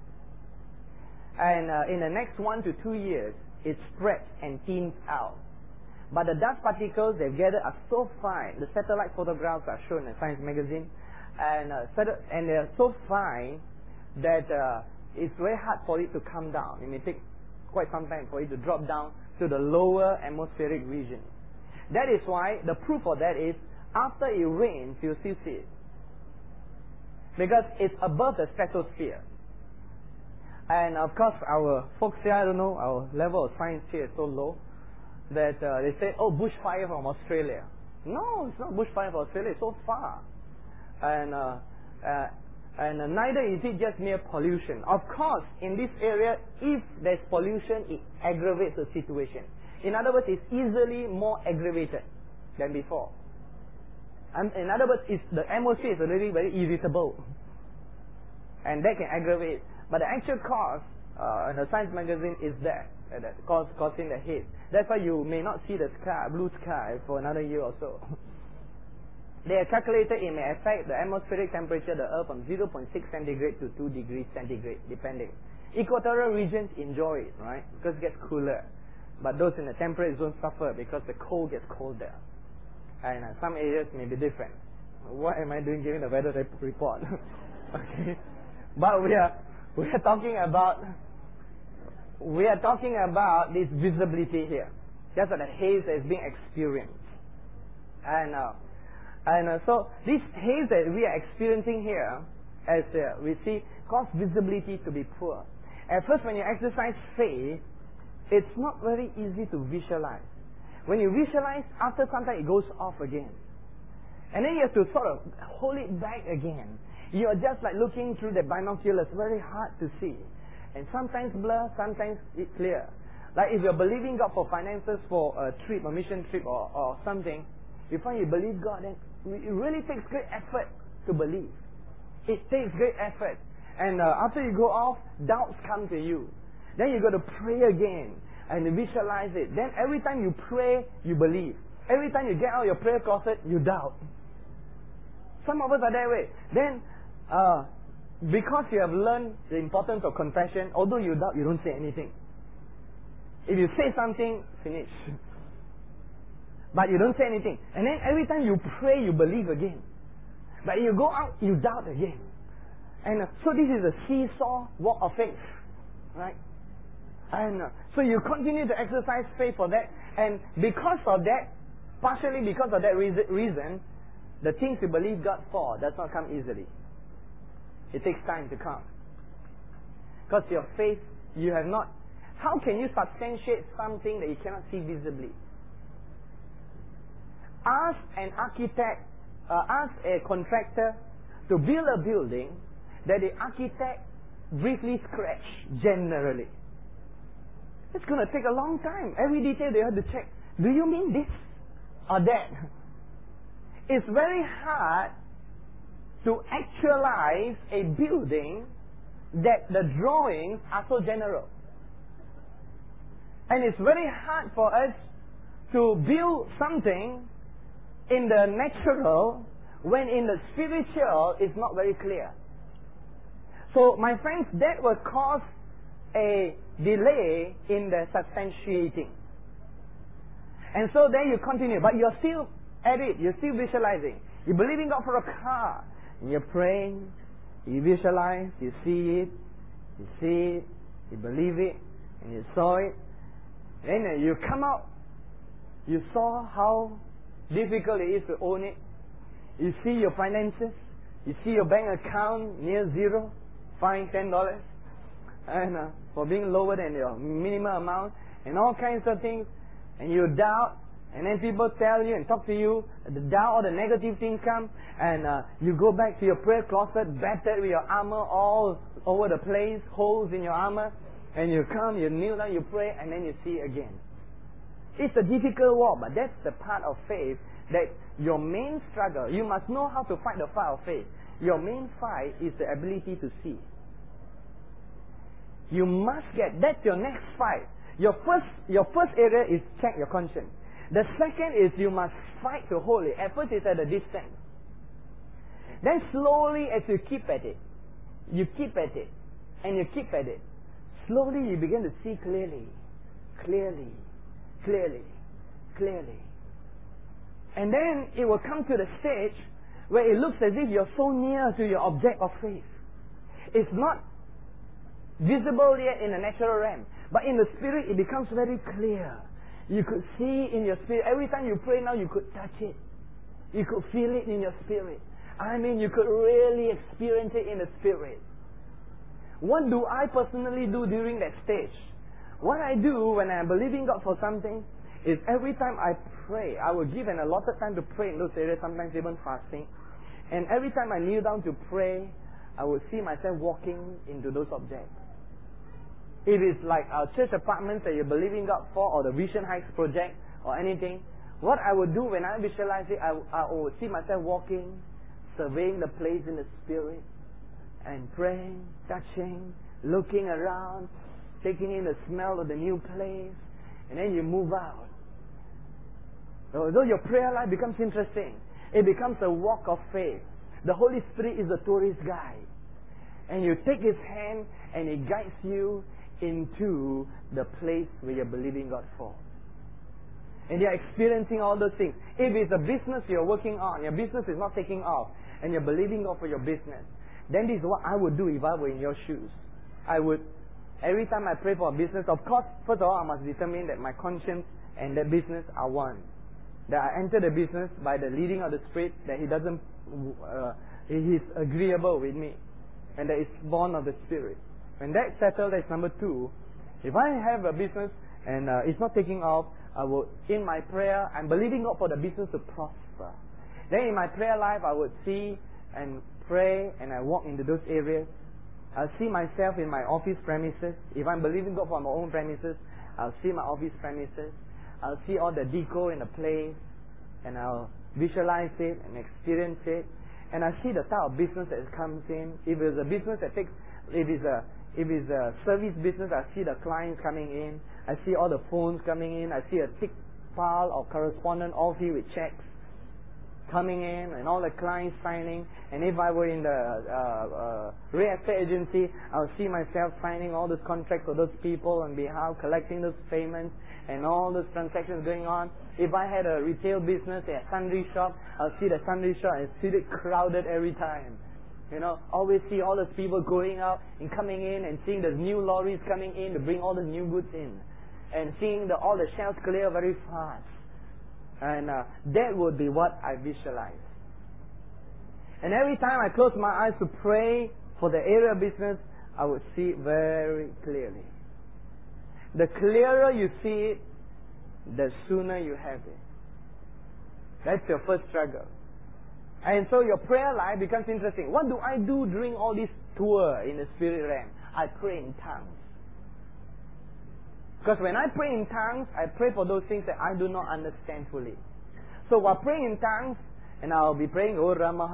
And in the next 1 to 2 years, it spreads and thins out. But the dust particles they've gathered are so fine. The satellite photographs are shown in Science magazine, and they're so fine that it's very hard for it to come down. It may take quite some time for it to drop down to the lower atmospheric region. That is why the proof of that is after it rains, you'll still see it, because it's above the stratosphere. And of course, our folks here, I don't know, our level of science here is so low that they say, oh, bushfire from Australia. No, it's not bushfire from Australia, it's so far. And neither is it just mere pollution. Of course, in this area, if there's pollution, it aggravates the situation. In other words, it's easily more aggravated than before. And in other words, the atmosphere is already very irritable. And that can aggravate. But the actual cause in the Science magazine is that causing the haze. That's why you may not see the sky, blue sky for another year or so. They have calculated it may affect the atmospheric temperature of the Earth from 0.6 centigrade to 2 degrees centigrade, depending. Equatorial regions enjoy it, right? Because it gets cooler. But those in the temperate zone suffer because the cold gets colder. And some areas may be different. What am I doing giving the weather report? Okay. But we are talking about this visibility here. Just like the haze that is being experienced. And so this haze that we are experiencing here, as we see, cause visibility to be poor. At first, when you exercise faith, it's not very easy to visualize. when you visualize, after some time it goes off again. And then you have to sort of hold it back again. You're just like looking through the binoculars, very hard to see. And sometimes blur, sometimes it's clear. Like if you're believing God for finances for a trip, a mission trip or something, you find you believe God, then it really takes great effort to believe. It takes great effort. And after you go off, doubts come to you. Then you got to pray again and visualize it. Then every time you pray, you believe. Every time you get out of your prayer closet, you doubt. Some of us are that way. Then, because you have learned the importance of confession, although you doubt, you don't say anything. If you say something, finish. But you don't say anything. And then every time you pray, you believe again. But you go out, you doubt again. And so this is a seesaw walk of faith. Right? And so you continue to exercise faith for that. And because of that, partially because of that reason, the things you believe God for does not come easily. It takes time to come. Because your faith, you have not... How can you substantiate something that you cannot see visibly? Ask an architect, ask a contractor to build a building that the architect briefly scratched generally. It's going to take a long time. Every detail they have to check. Do you mean this or that? It's very hard to actualize a building that the drawings are so general. And it's very hard for us to build something in the natural when in the spiritual it's not very clear. So my friends, that will cause a delay in the substantiating. And so then you continue, but you're still at it, you're still visualizing. You're believing God for a car, and you're praying, you visualize, you see it, you believe it, and you saw it. Then you come out, you saw how difficult it is to own it. You see your finances, you see your bank account near zero, fine $10, and for being lower than your minimum amount, and all kinds of things, and you doubt, and then people tell you and talk to you, the doubt or the negative things come, and you go back to your prayer closet, battered with your armor all over the place, holes in your armor, and you come, you kneel down, you pray, and then you see again. It's a difficult walk, but that's the part of faith that your main struggle, you must know how to fight the fight of faith. Your main fight is the ability to see. You must get, that's your next fight. Your first area is check your conscience. The second is you must fight to hold it. At first it's at a distance. Then slowly as you keep at it, you keep at it, and you keep at it, slowly you begin to see clearly. And then it will come to the stage where it looks as if you're so near to your object of faith. It's not visible yet in the natural realm, but in the spirit it becomes very clear. You could see in your spirit. Every time you pray now, you could touch it. You could feel it in your spirit. I mean, you could really experience it in the spirit. What do I personally do during that stage? What I do when I'm believing God for something is every time I pray, I will give an allotted time to pray in those areas, sometimes even fasting. And every time I kneel down to pray, I will see myself walking into those objects. If it's like our church apartments that you're believing God for, or the Vision Heights project, or anything, what I would do when I visualize it, I will see myself walking, surveying the place in the spirit, and praying, touching, looking around, taking in the smell of the new place, and then you move out. Although your prayer life becomes interesting, it becomes a walk of faith. The Holy Spirit is the tourist guide. And you take His hand and He guides you into the place where you're believing God for. And you're experiencing all those things. If it's a business you're working on, your business is not taking off, and you're believing God for your business, then this is what I would do if I were in your shoes. I would, every time I pray for a business, of course, first of all, I must determine that my conscience and that business are one. That I enter the business by the leading of the Spirit, that He's agreeable with me, and that it's born of the Spirit. When that's settled, that's number two. If I have a business and it's not taking off, in my prayer, I'm believing God for the business to prosper. Then in my prayer life, I would see and pray, and I walk into those areas. I'll see myself in my office premises. If I'm believing God for my own premises, I'll see my office premises. I'll see all the deco in the place, and I'll visualize it and experience it. And I see the type of business that comes in. If it's a business that takes, if it's a service business, I see the clients coming in. I see all the phones coming in. I see a thick pile of correspondence all filled with checks coming in, and all the clients signing. And if I were in the real estate agency, I'll see myself signing all those contracts for those people on behalf, collecting those payments, and all those transactions going on. If I had a retail business, a sundry shop, I'll see the sundry shop and see it crowded every time. Always see all those people going out and coming in, and seeing the new lorries coming in to bring all the new goods in, and seeing all the shelves clear very fast. And that would be what I visualize. And every time I close my eyes to pray for the area of business, I would see it very clearly. The clearer you see it, the sooner you have it. That's your first struggle. And so your prayer life becomes interesting. What do I do during all this tour in the spirit realm? I pray in tongues. Because when I pray in tongues, I pray for those things that I do not understand fully. So while praying in tongues, and I'll be praying, while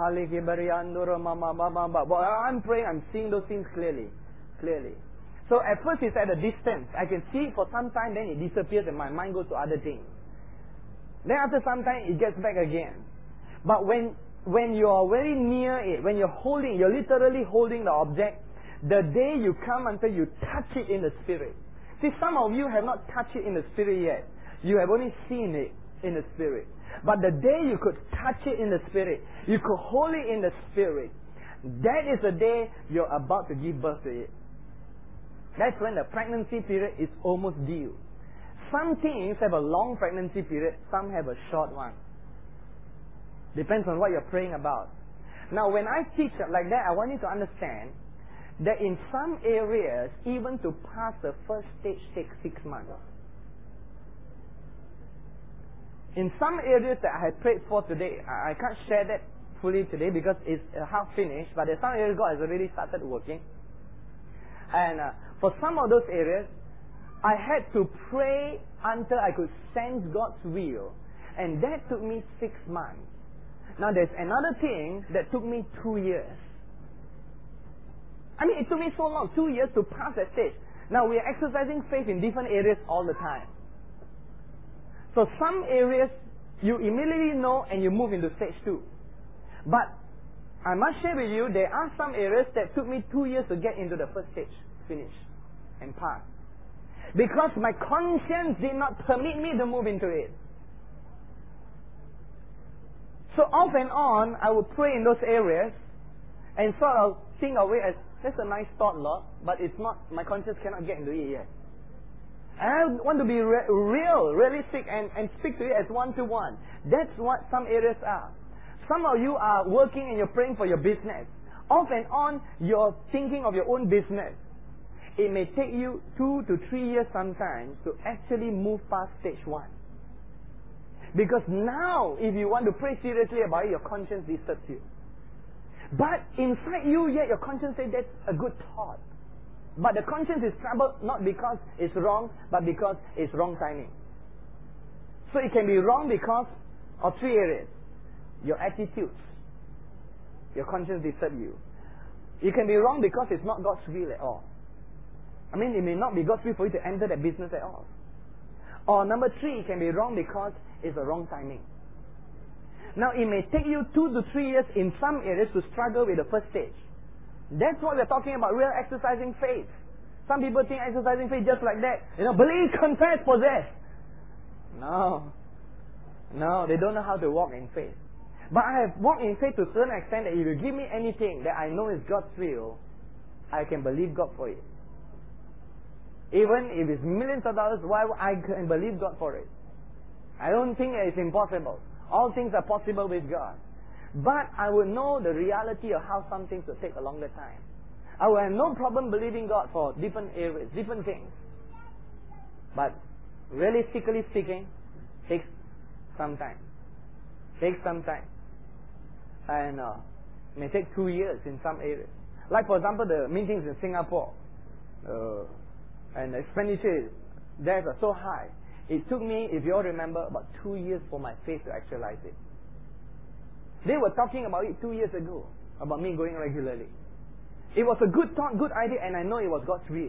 I'm praying, I'm seeing those things clearly. So at first it's at a distance. I can see it for some time, then it disappears and my mind goes to other things. Then after some time, it gets back again. But when you are very near it, when you're literally holding the object, the day you come until you touch it in the spirit. See, some of you have not touched it in the spirit yet. You have only seen it in the spirit. But the day you could touch it in the spirit, you could hold it in the spirit, that is the day you're about to give birth to it. That's when the pregnancy period is almost due. Some things have a long pregnancy period, some have a short one. Depends on what you're praying about. Now, when I teach like that, I want you to understand that in some areas, even to pass the first stage takes 6 months. In some areas that I have prayed for today, I can't share that fully today because it's half finished, but there's some areas God has already started working. And for some of those areas, I had to pray until I could sense God's will. And that took me 6 months. Now there's another thing that took me 2 years. I mean, it took me so long, 2 years to pass that stage. Now we are exercising faith in different areas all the time. So some areas you immediately know and you move into stage 2. But I must share with you, there are some areas that took me 2 years to get into the first stage, finish, and pass. Because my conscience did not permit me to move into it. So off and on, I would pray in those areas and sort of think of it as, that's a nice thought, Lord, but it's not, my conscience cannot get into it yet. And I want to be realistic and speak to it as one-to-one. That's what some areas are. Some of you are working and you're praying for your business. Off and on, you're thinking of your own business. It may take you 2 to 3 years sometimes to actually move past stage 1. Because now, if you want to pray seriously about it, your conscience disturbs you. But inside you, yet your conscience says that's a good thought. But the conscience is troubled not because it's wrong, but because it's wrong timing. So it can be wrong because of 3 areas. Your attitudes. Your conscience disturbs you. It can be wrong because it's not God's will at all. I mean, it may not be God's will for you to enter that business at all. Or number 3, it can be wrong because it's the wrong timing. Now, it may take you 2 to 3 years in some areas to struggle with the first stage. That's what we're talking about, real exercising faith. Some people think exercising faith just like that. Believe, confess, possess. No, they don't know how to walk in faith. But I have walked in faith to a certain extent that if you give me anything that I know is God's will, I can believe God for it. Even if it's millions of dollars, I can believe God for it. I don't think it's impossible. All things are possible with God. But I will know the reality of how some things will take a longer time. I will have no problem believing God for different areas, different things. But realistically speaking, takes some time. Takes some time. And may take 2 years in some areas. Like for example, the meetings in Singapore, and the expenditure there are so high. It took me, if you all remember, about 2 years for my faith to actualize it. They were talking about it 2 years ago, about me going regularly. It was a good thought, good idea, and I know it was God's will.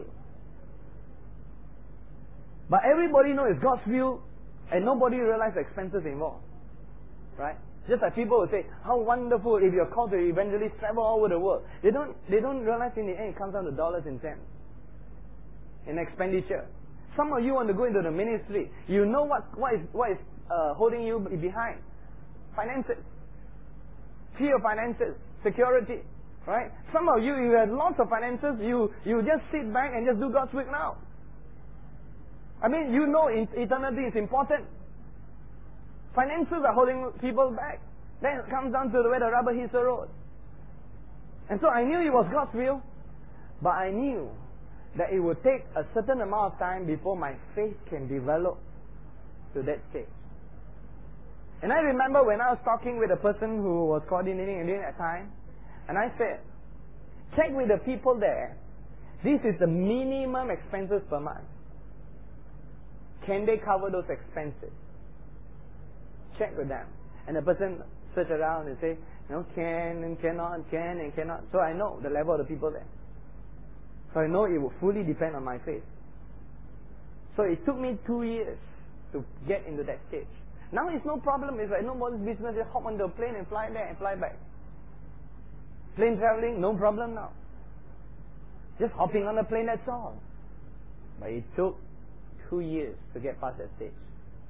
But everybody knows it's God's will, and nobody realizes the expenses involved. Right? Just like people will say, how wonderful if you're called to evangelist, travel all over the world. They don't realize in the end it comes down to dollars and cents in expenditure. Some of you want to go into the ministry. You know what is holding you behind? Finances. Fear of finances. Security. Right? Some of you have lots of finances. You just sit back and just do God's work now. I mean, you know eternity is important. Finances are holding people back. Then it comes down to where the rubber hits the road. And so I knew it was God's will, but I knew that it would take a certain amount of time before my faith can develop to that stage. And I remember when I was talking with a person who was coordinating during that time, and I said, check with the people there. This is the minimum expenses per month. Can they cover those expenses? Check with them. And the person search around and say, no, can and cannot, can and cannot. So I know the level of the people there. So I know it will fully depend on my faith. So it took me 2 years to get into that stage. Now it's no problem. It's like nobody's business. Just hop onto a plane and fly there and fly back. Plane traveling, no problem now. Just hopping on a plane, that's all. But it took 2 years to get past that stage.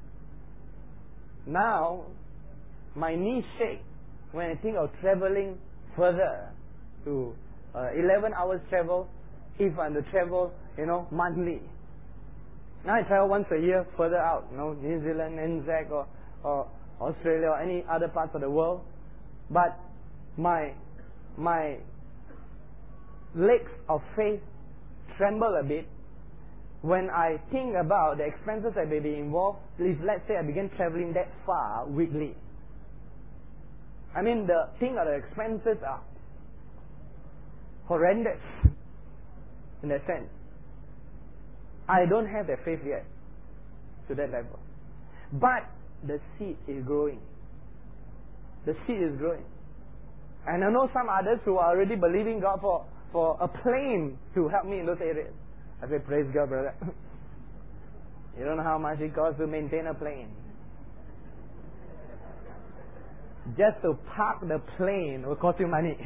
Now, my knees shake when I think of traveling further to 11 hours travel, if I'm to travel, monthly. Now I travel once a year further out, New Zealand, NZ, or Australia, or any other parts of the world. But my legs of faith tremble a bit when I think about the expenses that may be involved. If let's say I begin traveling that far weekly. I mean, the thing of the expenses are horrendous in that sense. I don't have that faith yet to that level. But the seed is growing. The seed is growing. And I know some others who are already believing God for a plane to help me in those areas. I say, praise God, brother. You don't know how much it costs to maintain a plane. Just to park the plane will cost you money.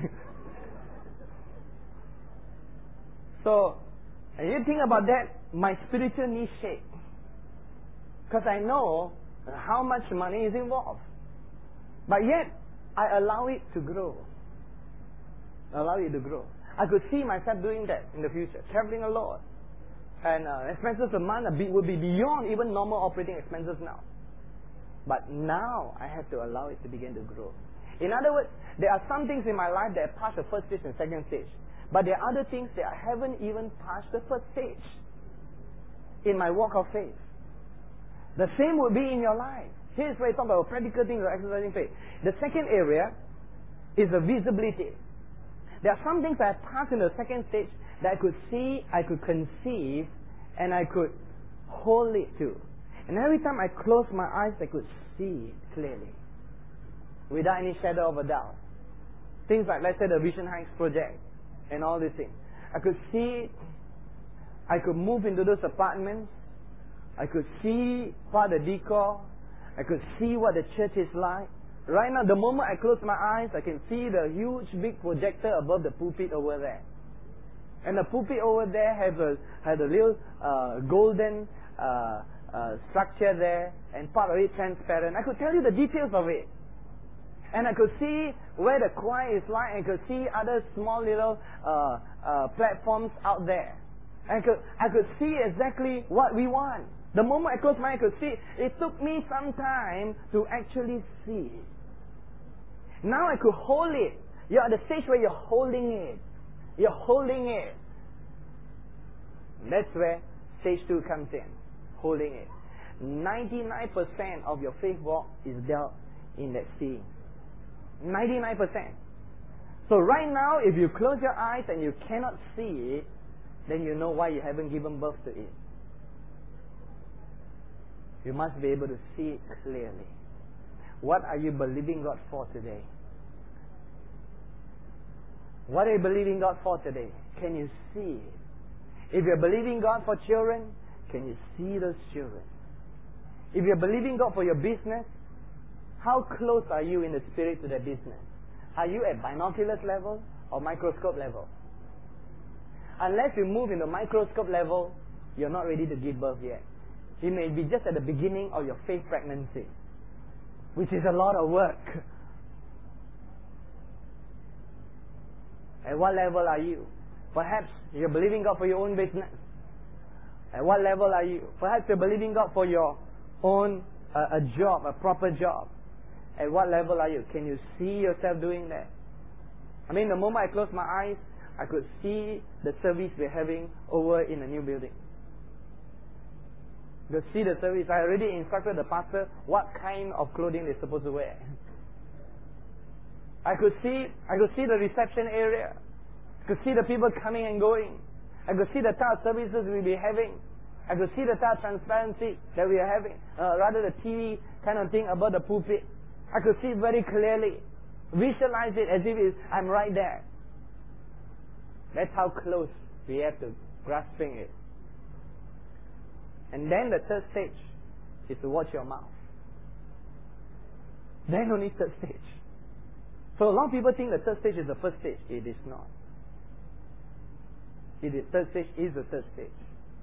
So, and you think about that, my spiritual knees shake. Because I know how much money is involved. But yet, I allow it to grow. Allow it to grow. I could see myself doing that in the future, traveling a lot. And expenses a month would be beyond even normal operating expenses now. But now I have to allow it to begin to grow. In other words, there are some things in my life that have passed the first stage and second stage. But there are other things that I haven't even passed the first stage in my walk of faith. The same would be in your life. Here's where you talk about practical things or exercising faith. The second area is the visibility. There are some things I have passed in the second stage that I could see, I could conceive, and I could hold it to. And every time I close my eyes, I could see it clearly, without any shadow of a doubt. Things like, let's say, the Vision Heights project, and all these things. I could see it. I could move into those apartments. I could see part of the decor. I could see what the church is like. Right now, the moment I close my eyes, I can see the huge big projector above the pulpit over there. And the pulpit over there has a little golden structure there, and part of it transparent. I could tell you the details of it. And I could see where the choir is like, and I could see other small little platforms out there. And I could see exactly what we want. The moment I closed my eyes, I could see. It took me some time to actually see. Now I could hold it. You're at the stage where you're holding it. You're holding it. That's where stage 2 comes in. Holding it. 99% of your faith walk is dealt in that seeing. 99%. So right now, if you close your eyes and you cannot see it, then you know why you haven't given birth to it. You must be able to see it clearly. What are you believing God for today? What are you believing God for today? Can you see it? If you're believing God for children, can you see those children? If you're believing God for your business, how close are you in the spirit to that business? Are you at binoculars level or microscope level? Unless you move into microscope level, you're not ready to give birth yet. You may be just at the beginning of your faith pregnancy, which is a lot of work. At what level are you? Perhaps you're believing God for your own business. At what level are you? Perhaps you're believing God for your own a job, a proper job. At what level are you? Can you see yourself doing that? I mean, the moment I closed my eyes, I could see the service we're having over in the new building. You could see the service. I already instructed the pastor what kind of clothing they're supposed to wear. I could see the reception area. I could see the people coming and going. I could see the type of services we'll be having. I could see the type of transparency that we are having. Rather the TV kind of thing above the pulpit. I could see it very clearly. Visualize it as if I'm right there. That's how close we have to grasping it. And then the third stage is to watch your mouth. Then only third stage. So a lot of people think the third stage is the first stage. It is not. Third stage is the third stage.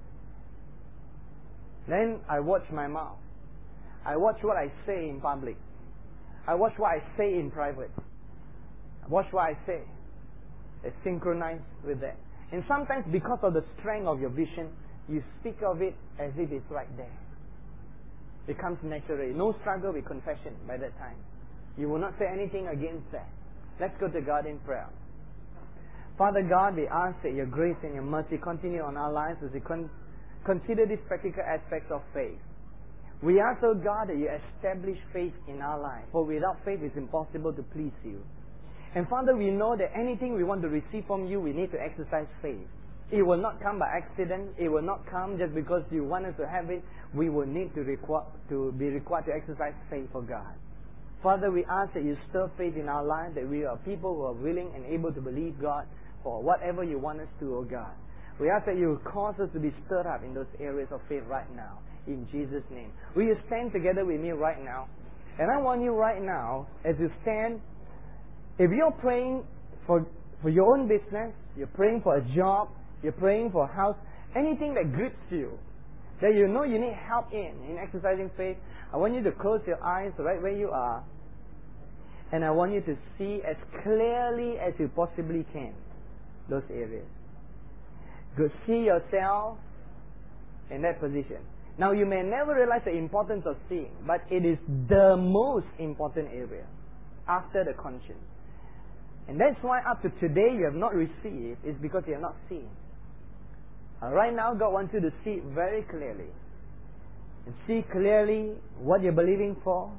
Then I watch my mouth. I watch what I say in public. I watch what I say in private. I watch what I say. It's synchronized with that. And sometimes because of the strength of your vision, you speak of it as if it's right there. It comes naturally. No struggle with confession by that time. You will not say anything against that. Let's go to God in prayer. Father God, we ask that your grace and your mercy continue on our lives as we consider these practical aspects of faith. We ask, oh God, that you establish faith in our life. For without faith, it's impossible to please you. And Father, we know that anything we want to receive from you, we need to exercise faith. It will not come by accident. It will not come just because you want us to have it. We will need to be required to exercise faith for God. Father, we ask that you stir faith in our lives, that we are people who are willing and able to believe God for whatever you want us to, oh God. We ask that you cause us to be stirred up in those areas of faith right now. In Jesus' name. Will you stand together with me right now? And I want you right now, as you stand, if you're praying for your own business, you're praying for a job, you're praying for a house, anything that grips you, that you know you need help in exercising faith, I want you to close your eyes right where you are, and I want you to see as clearly as you possibly can those areas. Good. See yourself in that position. Now you may never realize the importance of seeing, but it is the most important area after the conscience. And that's why up to today you have not received, is because you have not seen. Right now God wants you to see very clearly. And see clearly what you're believing for.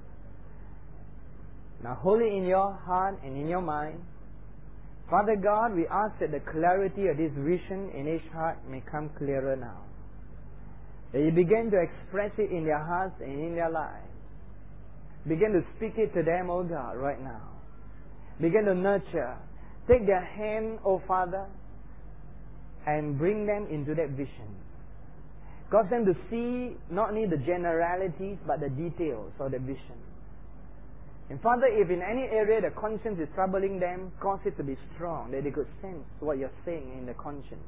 Now hold it in your heart and in your mind. Father God, we ask that the clarity of this vision in each heart may come clearer now. That you begin to express it in their hearts and in their lives. Begin to speak it to them, oh God, right now. Begin to nurture. Take their hand, oh Father, and bring them into that vision. Cause them to see not only the generalities, but the details of the vision. And Father, if in any area the conscience is troubling them, cause it to be strong, that they could sense what you're saying in the conscience.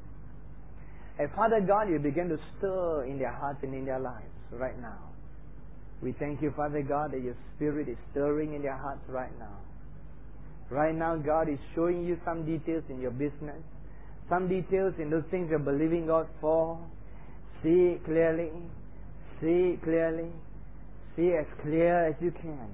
And Father God, you begin to stir in their hearts and in their lives right now. We thank you, Father God, that your Spirit is stirring in their hearts right now. Right now, God is showing you some details in your business, some details in those things you're believing God for. See it clearly. See it clearly. See as clear as you can.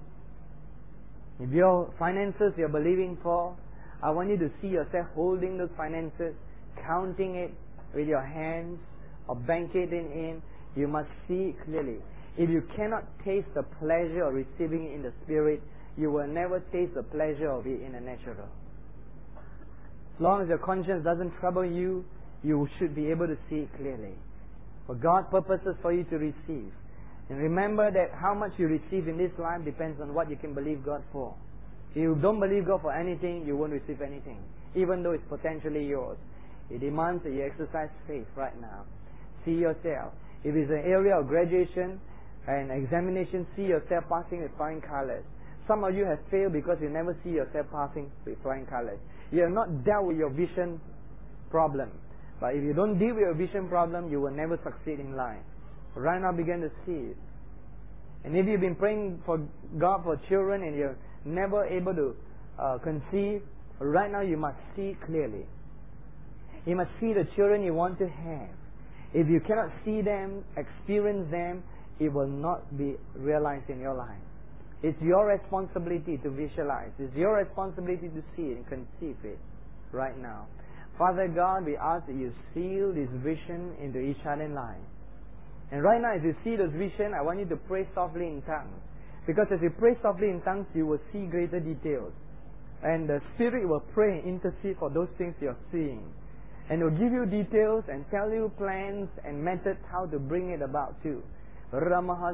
If your finances you're believing for, I want you to see yourself holding those finances, counting it with your hands, or banking it in. You must see clearly. If you cannot taste the pleasure of receiving it in the Spirit, you will never taste the pleasure of it in the natural. As long as your conscience doesn't trouble you, you should be able to see it clearly. For God's purposes for you to receive. And remember that how much you receive in this life depends on what you can believe God for. If you don't believe God for anything, you won't receive anything, even though it's potentially yours. It demands that you exercise faith right now. See yourself. If it's an area of graduation and examination, see yourself passing with flying colors. Some of you have failed because you never see yourself passing with flying colors. You have not dealt with your vision problem. But if you don't deal with your vision problem, you will never succeed in life. Right now, begin to see it. And if you've been praying for God for children and you're never able to conceive, right now you must see clearly. You must see the children you want to have. If you cannot see them, experience them, it will not be realized in your life. It's your responsibility to visualize. It's your responsibility to see it and conceive it right now. Father God, we ask that you seal this vision into each other's life. And right now, as you see this vision, I want you to pray softly in tongues. Because as you pray softly in tongues, you will see greater details. And the Spirit will pray and intercede for those things you're seeing. And it will give you details and tell you plans and methods how to bring it about too. That's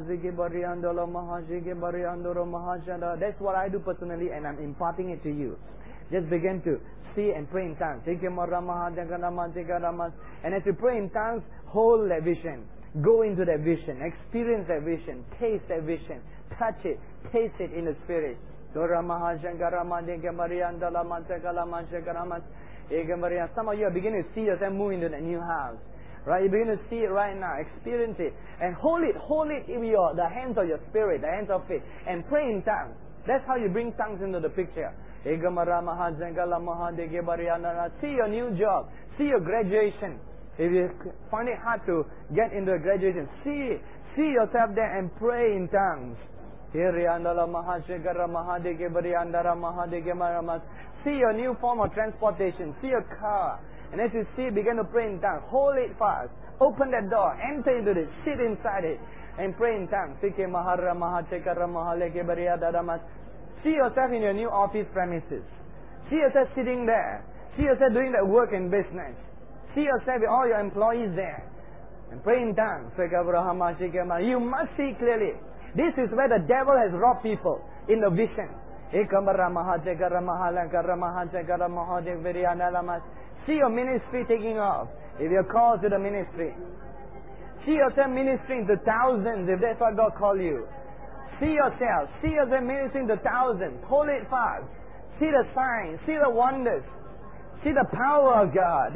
what I do personally, and I'm imparting it to you. Just begin to see and pray in tongues. And as you pray in tongues, hold that vision. Go into that vision. Experience that vision. Taste that vision. Touch it. Taste it in the Spirit. Some of you are beginning to see yourself move into that new house. Right? You begin to see it right now. Experience it. And hold it in the hands of your spirit, the hands of faith. And pray in tongues. That's how you bring tongues into the picture. See your new job. See your graduation. If you find it hard to get into a graduation, see yourself there and pray in tongues. See your new form of transportation. See your car. And as you see it, begin to pray in tongues. Hold it fast. Open that door. Enter into it. Sit inside it. And pray in tongues. See yourself in your new office premises. See yourself sitting there. See yourself doing that work in business. See yourself with all your employees there. And pray in tongues. You must see clearly. This is where the devil has robbed people in the vision. See your ministry taking off. If you're called to the ministry. See yourself ministering to thousands if that's what God called you. See yourself ministering to thousands. Hold it fast. See the signs. See the wonders. See the power of God.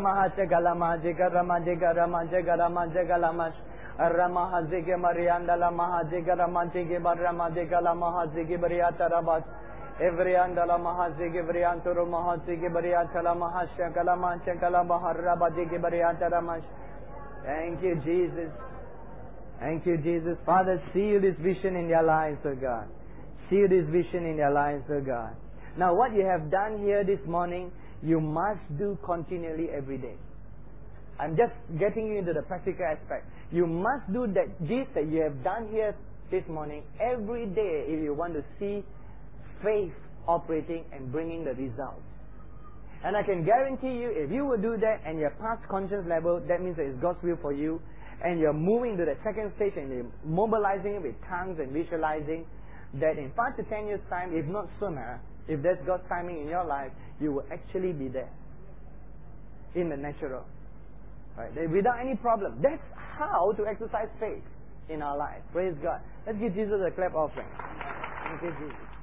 Thank you, Jesus. Thank you, Jesus. Father, seal this vision in their lives, O God. Seal this vision in their lives, O God. Now, what you have done here this morning, you must do continually every day. I'm just getting you into the practical aspect. You must do this that you have done here this morning every day if you want to see faith operating and bringing the results. And I can guarantee you, if you will do that and you're past conscience level, that means that it's God's will for you, and you're moving to the second stage and you're mobilizing it with tongues and visualizing, that in 5 to 10 years' time, if not sooner, if that's God's timing in your life, you will actually be there in the natural. Right? Without any problem. That's how to exercise faith in our life. Praise God. Let's give Jesus a clap offering. Thank you, Jesus.